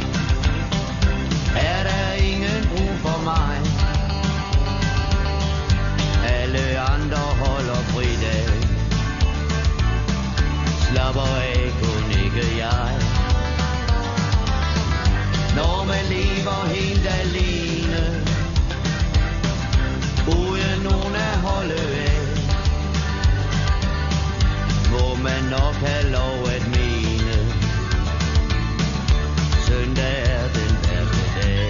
er der ingen brug for mig. Alle andre holder fridag, slapper af, kun ikke jeg. Når man lever helt alene, uden nogen at holde af, må man nok have lov at mene, søndag er den værste dag.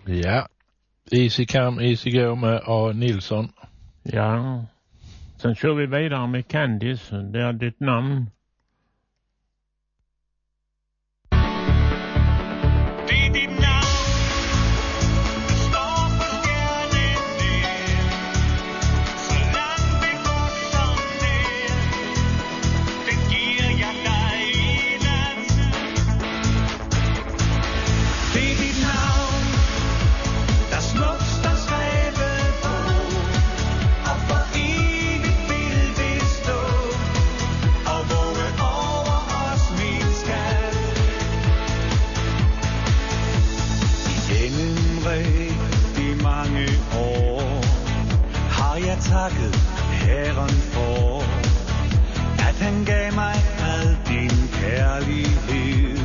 Ja. Easy Come, Easy Go med A. Nilsson. Ja. Sen kör vi vidare med Candice. Det är ditt namn. Takket Herren for, at han gav mig al din kærlighed.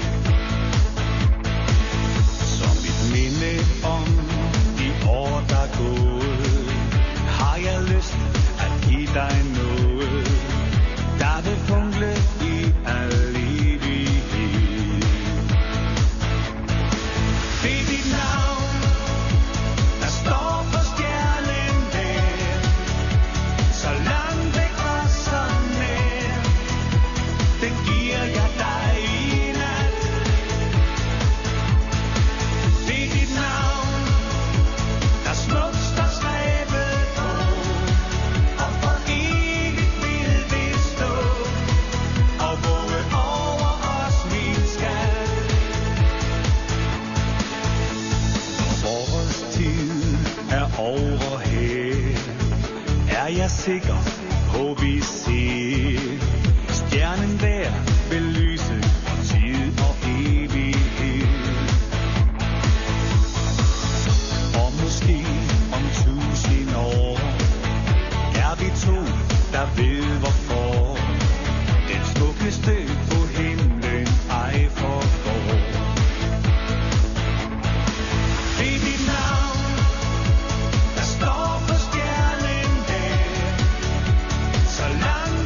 Som et minde om de år, der gået, har jeg lyst at give dig noget, der vil funkle i al evighed. Det er dit navn, der står på stjernen der, så langt væk og så nær. Den giver jeg dig i nat. Det er dit navn, der smukt står skrevet på, og for evigt vil det stå, og våge over os min skat. Forårstid er over her, er jeg sikker på vi ser. Stjernen der vil lyse for tid og evighed. Og måske om 1000 år er vi to, der ved hvorfor den smukkeste på himlen ej forgår. Det er dit navn, der står på stjernen der, så langt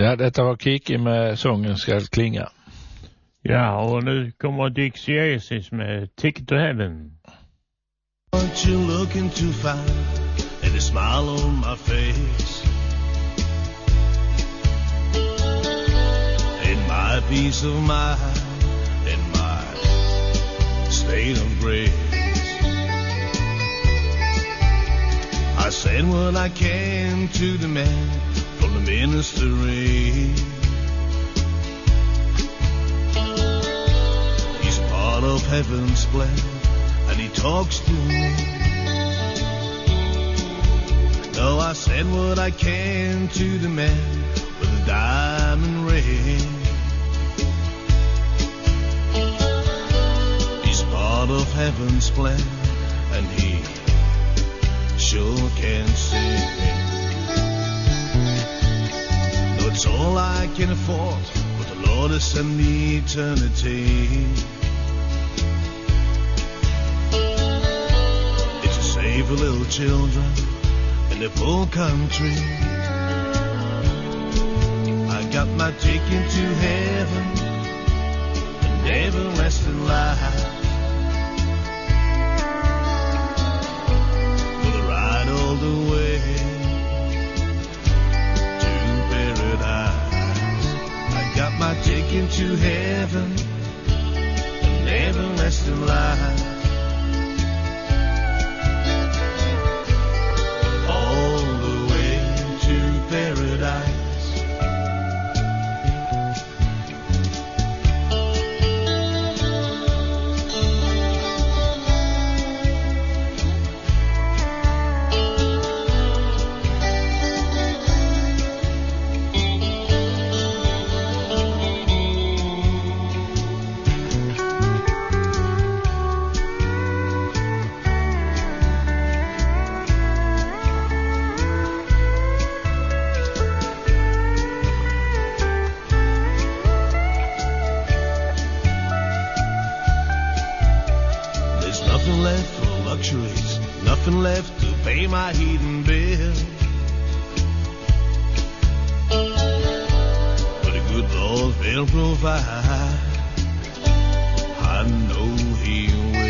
Ja, detta var Kiki med sången Skall klinga. Ja, och nu kommer Dixie Aces med Ticket to Heaven. Aren't you looking to find any smile on my face? In my peace of mind, in my state of grace, I send what I can to the man from the ministry. He's part of heaven's plan, and he talks to me. No, I send what I can to the man with a diamond ring. He's part of heaven's plan, and he sure can sing. No, it's all I can afford, but the Lord has sent me eternity. It's to save the little children in the poor country. I got my ticket to heaven, an everlasting life. All the way to paradise. I got my ticket to heaven, an everlasting life. All the way to paradise. Nothing left to pay my heating bill, but a good Lord will provide. I know He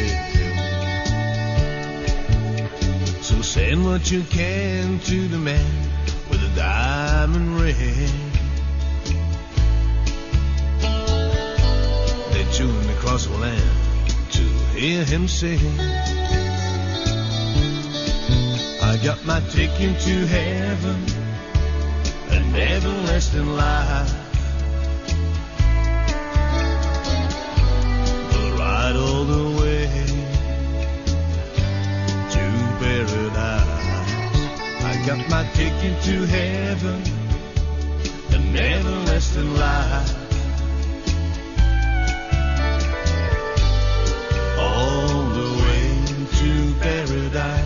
will. So send what you can to the man with a diamond ring. They tune across the land to hear him sing. I got my ticket to heaven, an everlasting life. We'll ride all the way to paradise. I got my ticket to heaven, an everlasting life. All the way to paradise.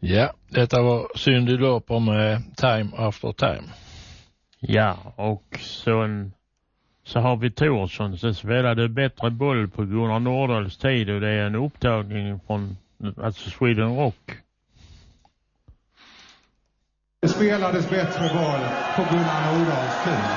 Ja, detta var Cyndi Lauper med Time After Time. Ja, och så har vi Thorsson som spelade bättre boll på Gunnar Nordahls tid, och det är en upptagning från alltså Sweden Rock. Det spelades bättre boll på Gunnar Nordahls tid.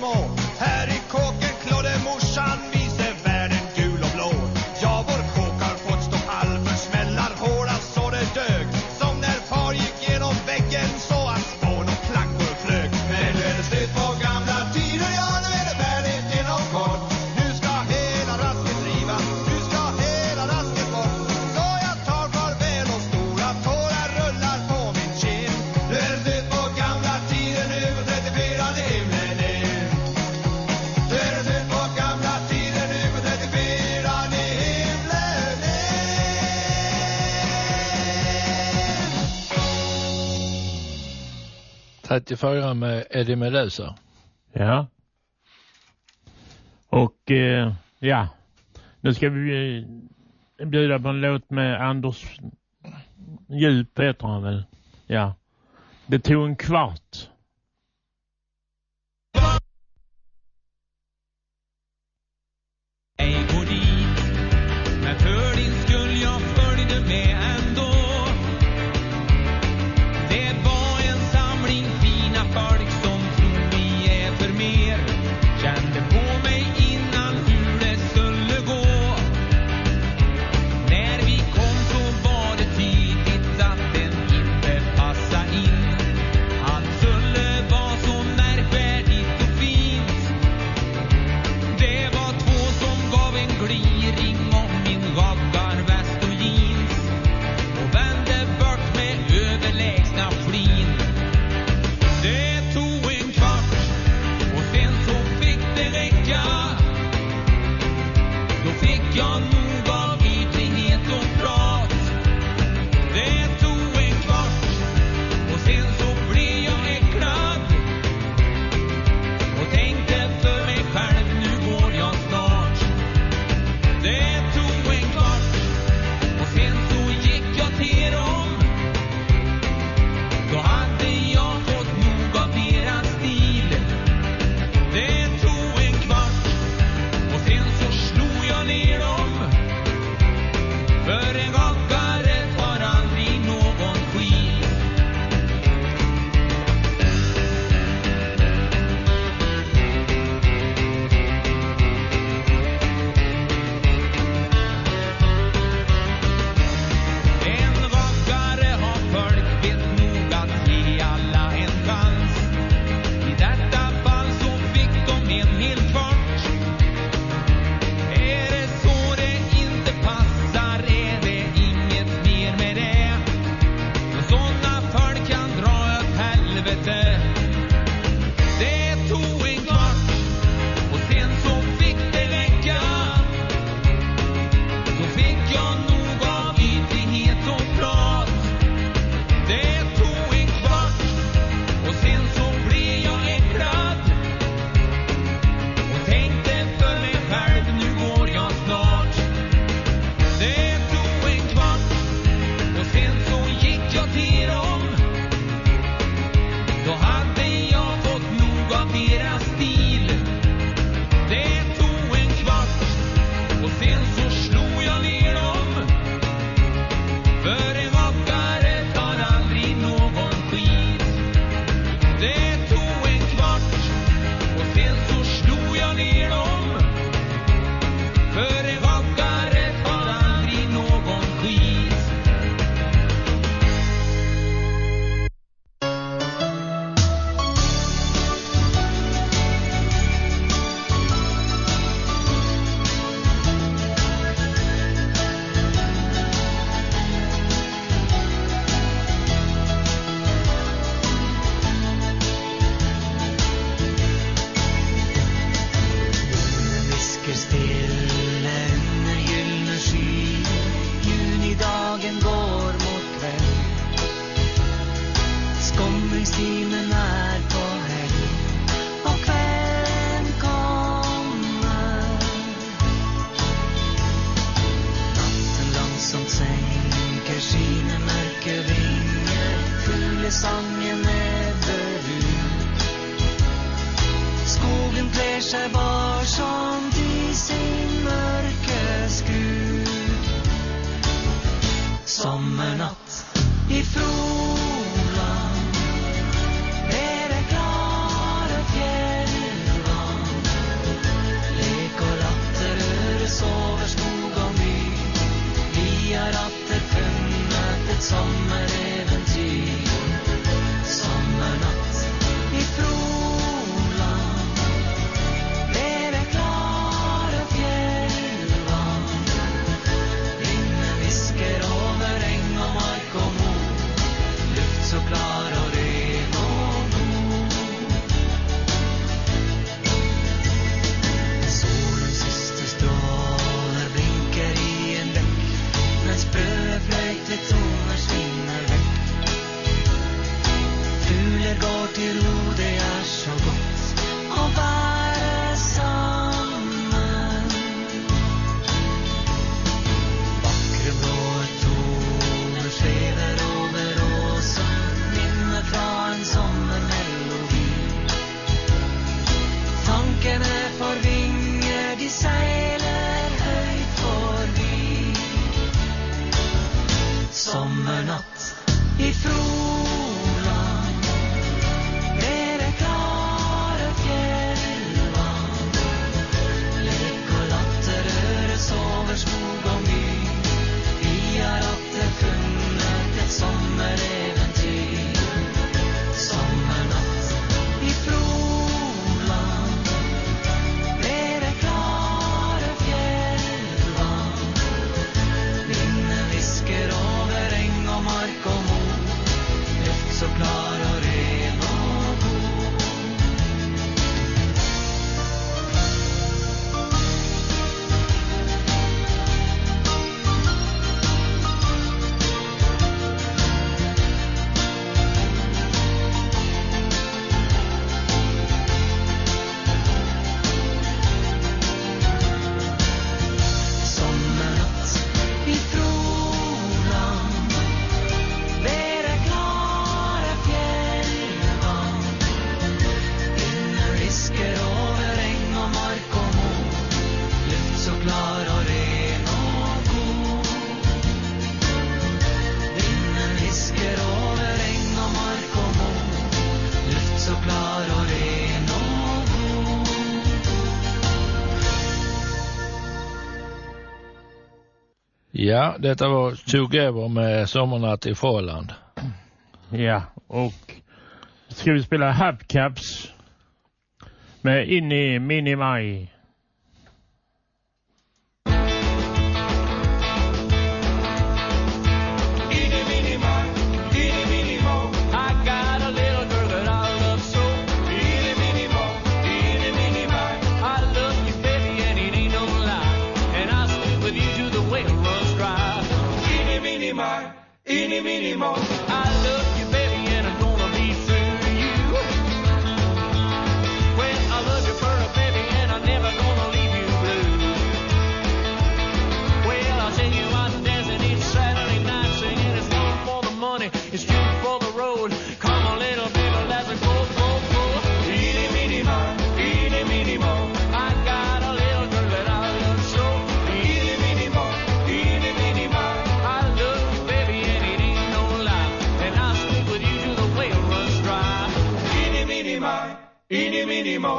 små. Här i kåken klådde morsan visar världen gul och blå. Ja, vår kåk har fått stå pall för smällar hårda så det dög. Som när far gick genom väggen så att spån och plankor flög. Men nu är det slut på gamla tider, ja nu är det färdigt inom kort. Nu ska hela rasket driva, nu ska hela rasket bort. Så jag tar farväl och stora tårar rullar på min kind. Nu är det slut på gamla tider, nu går 34 i himlen in. Nu är det slut på gamla tider, nu går 34 i himlen in. 34 med Eddie Meduza. Ja. Och ja, nu ska vi bjuda på en låt med Anders Djup heter han väl. Ja. Det tog en kvart. Ej går dit, men för din skull jag följde med ändå. Det var en samling fina folk som tror vi är för mer. Kände på mig innan hur det skulle gå. När vi kom så var det tydligt att den inte passade in. Allt skulle vara så märkvärdigt och fint. Det var två som gav en gliring om min raggarväst och jeans och vände bort med överlägsna flin. Det tog en kvart och sen så fick det räcka. Då fick jag nog av ytlighet och prat. Det tog en kvart och sen så blev jag äcklad och tänkte för mig själv, nu går jag snart. Det tog en kvart och sen så gick jag till dem. Då hade jag fått nog av deras stil. Det tog en kvart och sen så slog jag ner dem. För en raggare tar aldrig någon skit. En raggare har folk vet nog att ge alla en chans. I detta fall så fick de en hel kvart. Är det så det inte passar är det inget mer med det. Och sådana folk kan dra åt helvete. Det tog en kvart och sen så fick det räcka. Då fick jag nog av ytlighet och prat. Det tog en kvart och sen så blev jag äcklad och tänkte för mig själv, nu går jag snart. Det tog en kvart och sen så gick jag till dem. Då hade jag fått nog av deras stil. Det tog en kvart och sen så slog jag ner dem. För en raggare tar aldrig någon skit. Det tog en kvart och sen så slog jag ner dem. För en raggare tar aldrig någon skit. Visker stille under gyllene sky. Junidagen går mot kväll. Skomringstimen är på helg och kvällen kommer. Natten långsamt sänker sina mörka vingar. Fuglesången ebber ut. Skogen klär sig varsamt i sin mörka skrud. Sommarnatt i Froland, där är klara fjällvan. til ro, det så godt å være sammen. Vakre blå toner svever over åsen, minne fra en sommermelodi. Tankene får vinger, de seiler høyt forbi. Sommernatt i Froland, dere klare fjellvann. Lek og latter høres over skog og myr. Vi har atter funnet et sommereventyr. Sommernatt i Froland, dere klare fjellvann. Vinden visker over eng og mark og mo, luft så klar og ren og god. Sommernatt i Froland, dere klare fjellvann. Vinden visker over eng og mark og mo, luft så klar og ren og god. Vinden visker over eng og mark og mo, luft så klar og ren og god. Ja, detta var Together med Sommarnatt i Froland. Ja, och ska vi spela Hubcaps med Inni Mini Maj. I got a little girl that I love so. Eeny, meeny, mo. Eeny, meeny, miny. I love you, baby, and it ain't no lie. And I'll stick with you till the well runs dry. Eeny, meeny, miny. Eeny, meeny, mo. I love you, baby, and I'm gonna be true to you. Well, I love you for a baby, and I'm never gonna leave you blue. Well, I'll tell you I'm dancing each Saturday night, singing it's one for the money, it's two for the road. Come on, little baby, let's go, go, go. Eeny, meeny, miny. Eeny, meeny, mo. I got a little girl that I love so. Eeny, meeny, mo. Eeny, meeny, miny. I love you, baby, and it ain't no lie. And I'll stick with you till the well runs dry. Eeny, meeny, miny. Eeny, meeny, mo.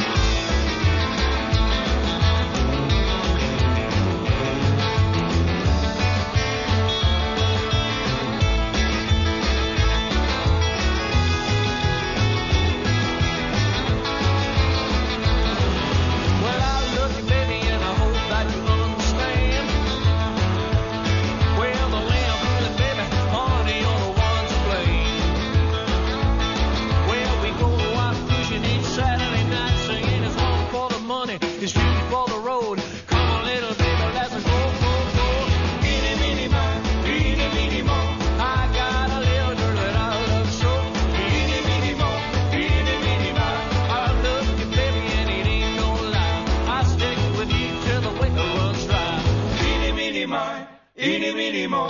Well, I love you, baby, and I hope that you understand. Well, the lamb, the baby, honey, you're the one to blame. Well, we go out fishing each Saturday night, singing it's one for the money, it's two for the road. Come on, little baby, let's go, go, go. Eeny, meeny, miny. Eeny, meeny, mo. I got a little girl that I love so. Eeny, meeny, mo. Eeny, meeny, miny. I love you, baby, and it ain't no lie. I stick with you till the well runs dry. Eeny, meeny, miny. Eeny, meeny, mo.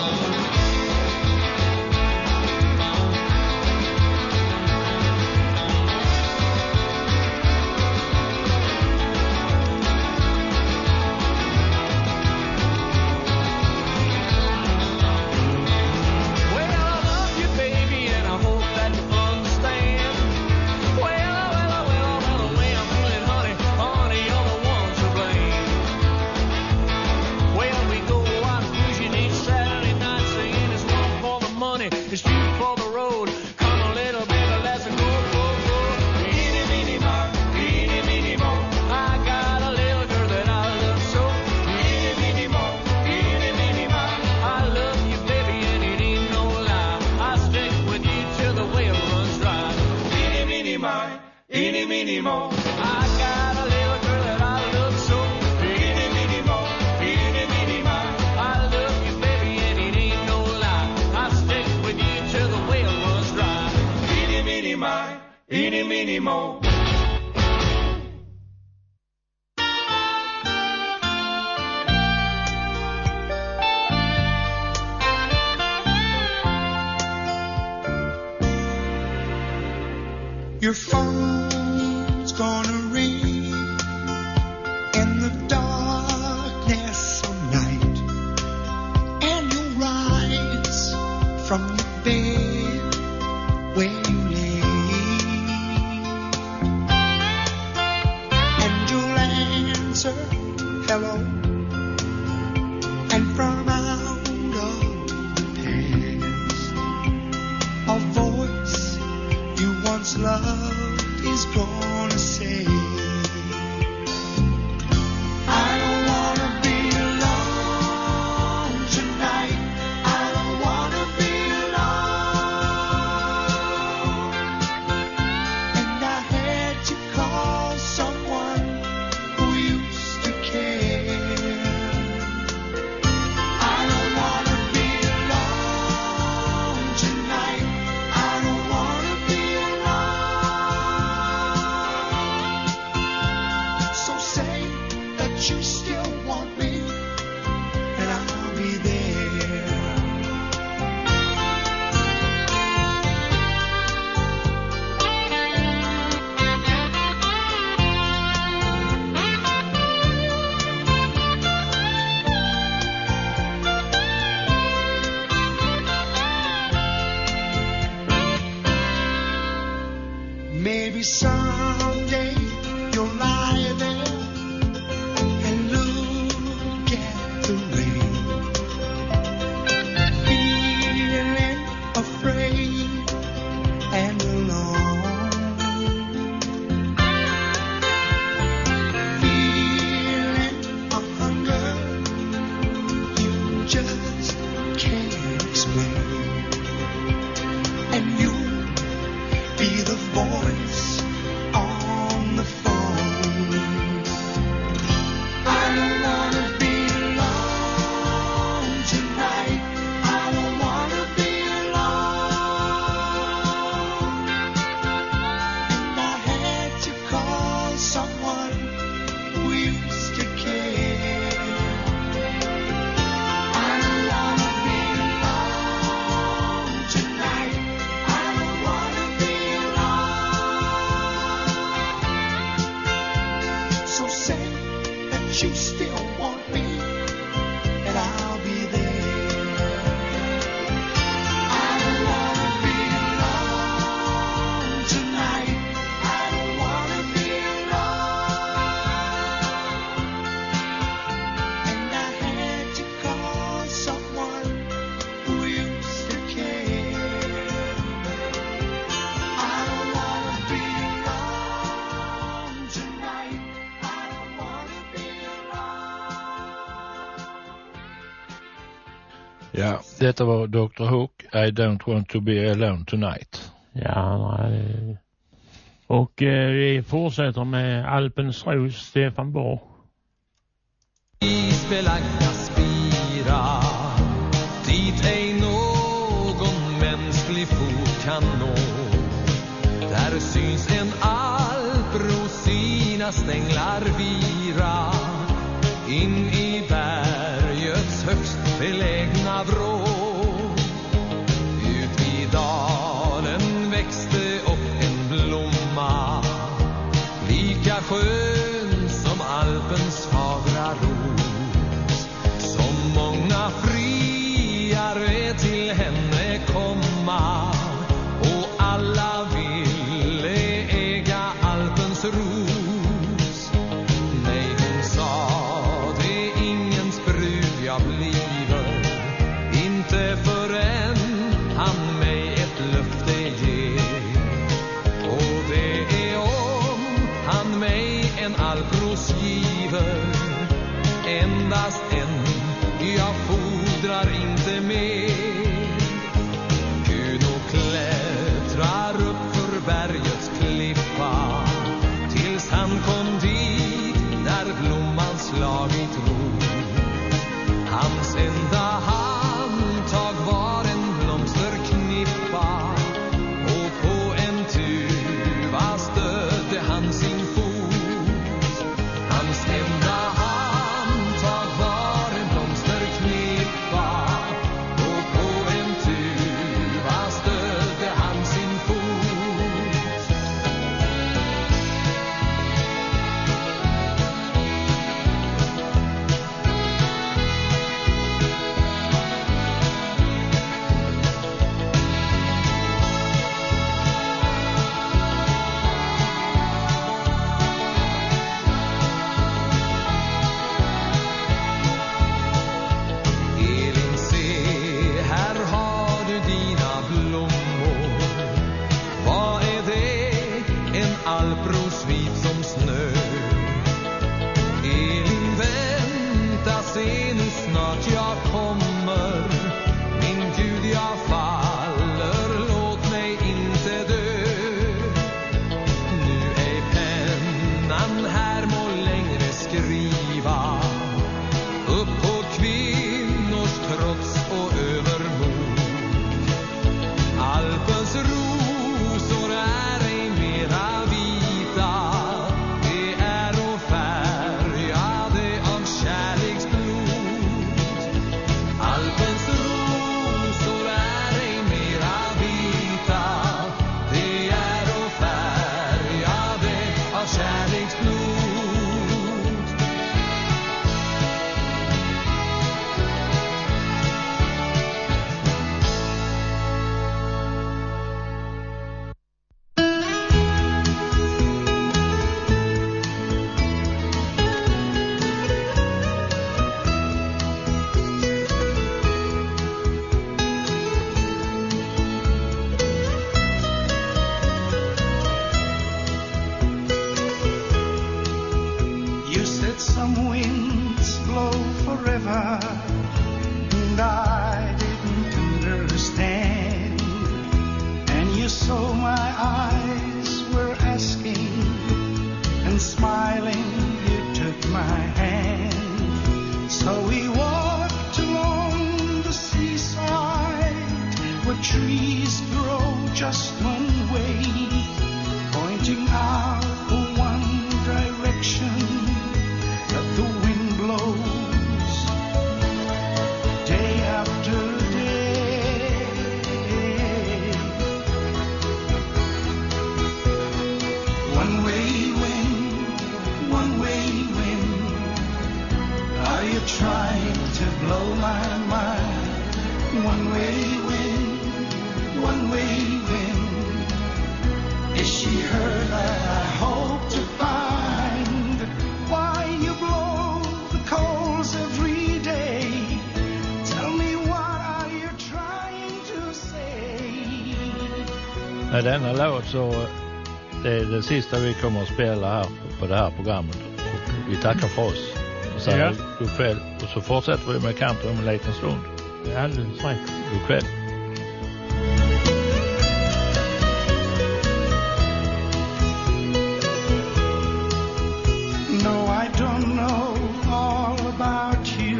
Well, I love you, baby, and I hope that you understand. Well, the lamb, honey, honey, you're the one to blame. Well, we go out fishing each Saturday night, singing it's one for the money, it's two for the road. Come on, little baby, let's go, go, go. Eeny, meeny, miny. Eeny, meeny, mo. I got a little girl that I love so. Eeny, meeny, mo. Eeny, meeny, miny. I love you, baby, and it ain't no lie. I stick with you till the well runs dry. Eeny, meeny, miny. Eeny, meeny, mo. I got a little girl that I love so. Eeny, meeny, mo. Eeny, meeny, miny. I love you, baby, and it ain't no lie. I stick with you till the well runs dry. Eeny, meeny, miny. Ini minimo. Your phone's gonna ring in the darkness of night, and you'll rise from the bed where you lay, and you'll answer hello, and from out of the past, a voice you once loved is gonna say, I don't wanna be alone tonight. I don't wanna be alone. And I had to call someone who used to care. I don't wanna be alone tonight. I don't wanna be so say that you still want me, and I'll be there. Maybe someday you'll lie there and look at the rain, feeling afraid and alone, feeling a hunger you just can't explain, and you'll be the voice on the phone. I don't wanna be alone tonight. I don't wanna be alone. And I had to call someone who used to care. I don't wanna be alone tonight. I don't wanna be so say that you still want me, and I'll be there. I don't wanna be alone tonight. I don't wanna be alone. And I had to call someone who used to care. I don't wanna be alone tonight. I don't wanna be Ja, detta var Dr. Hook. I don't want to be alone tonight. Ja, nej. Och vi fortsätter med Alpens Ros, Stefan Borg. Isbelagda spira, dit ej någon mänsklig fot kan nå. Där syns en alpros sina stänglar vira, in i bergets högst belägna vrå. Ut i dalen växte upp en blomma, lika skön som Alpens fagra ros. Som många friare till henne komma, och alla ville äga Alpens ros. Nej, hon sa, det är ingens brud jag bliver, inte förrän han mig ett löfte ger. Och det är om han mig river, and I didn't understand. And you saw my eyes were asking, and smiling you took my hand. So we walked along the seaside, where trees grow just one way, pointing out for one direction that the wind blows day after day. One way wind, are you trying to blow my mind? One way wind, is she her that I hope to find? Why you blow the coals every day? Tell me, what are you trying to say? Med denna låt så det är det sista vi kommer att spela här på det här programmet. Och vi tackar för oss. Och säger god kväll. Och så fortsätter vi med country om en liten stund. Det är alldeles rätt. God kväll. No, I don't know all about you.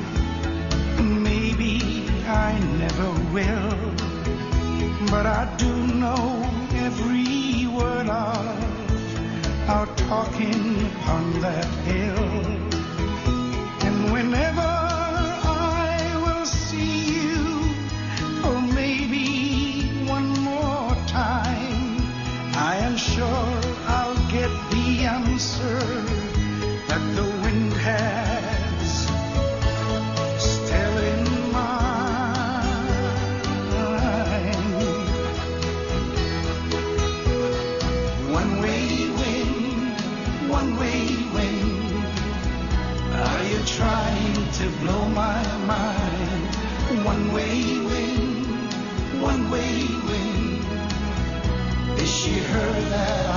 Maybe I never will. But I do know every word of our talking upon that hill. And whenever I will see you, or maybe one more time, I am sure I'll get the answer that the wind has still in mind. One way wind, are you trying to blow my mind? One way wind, is she her that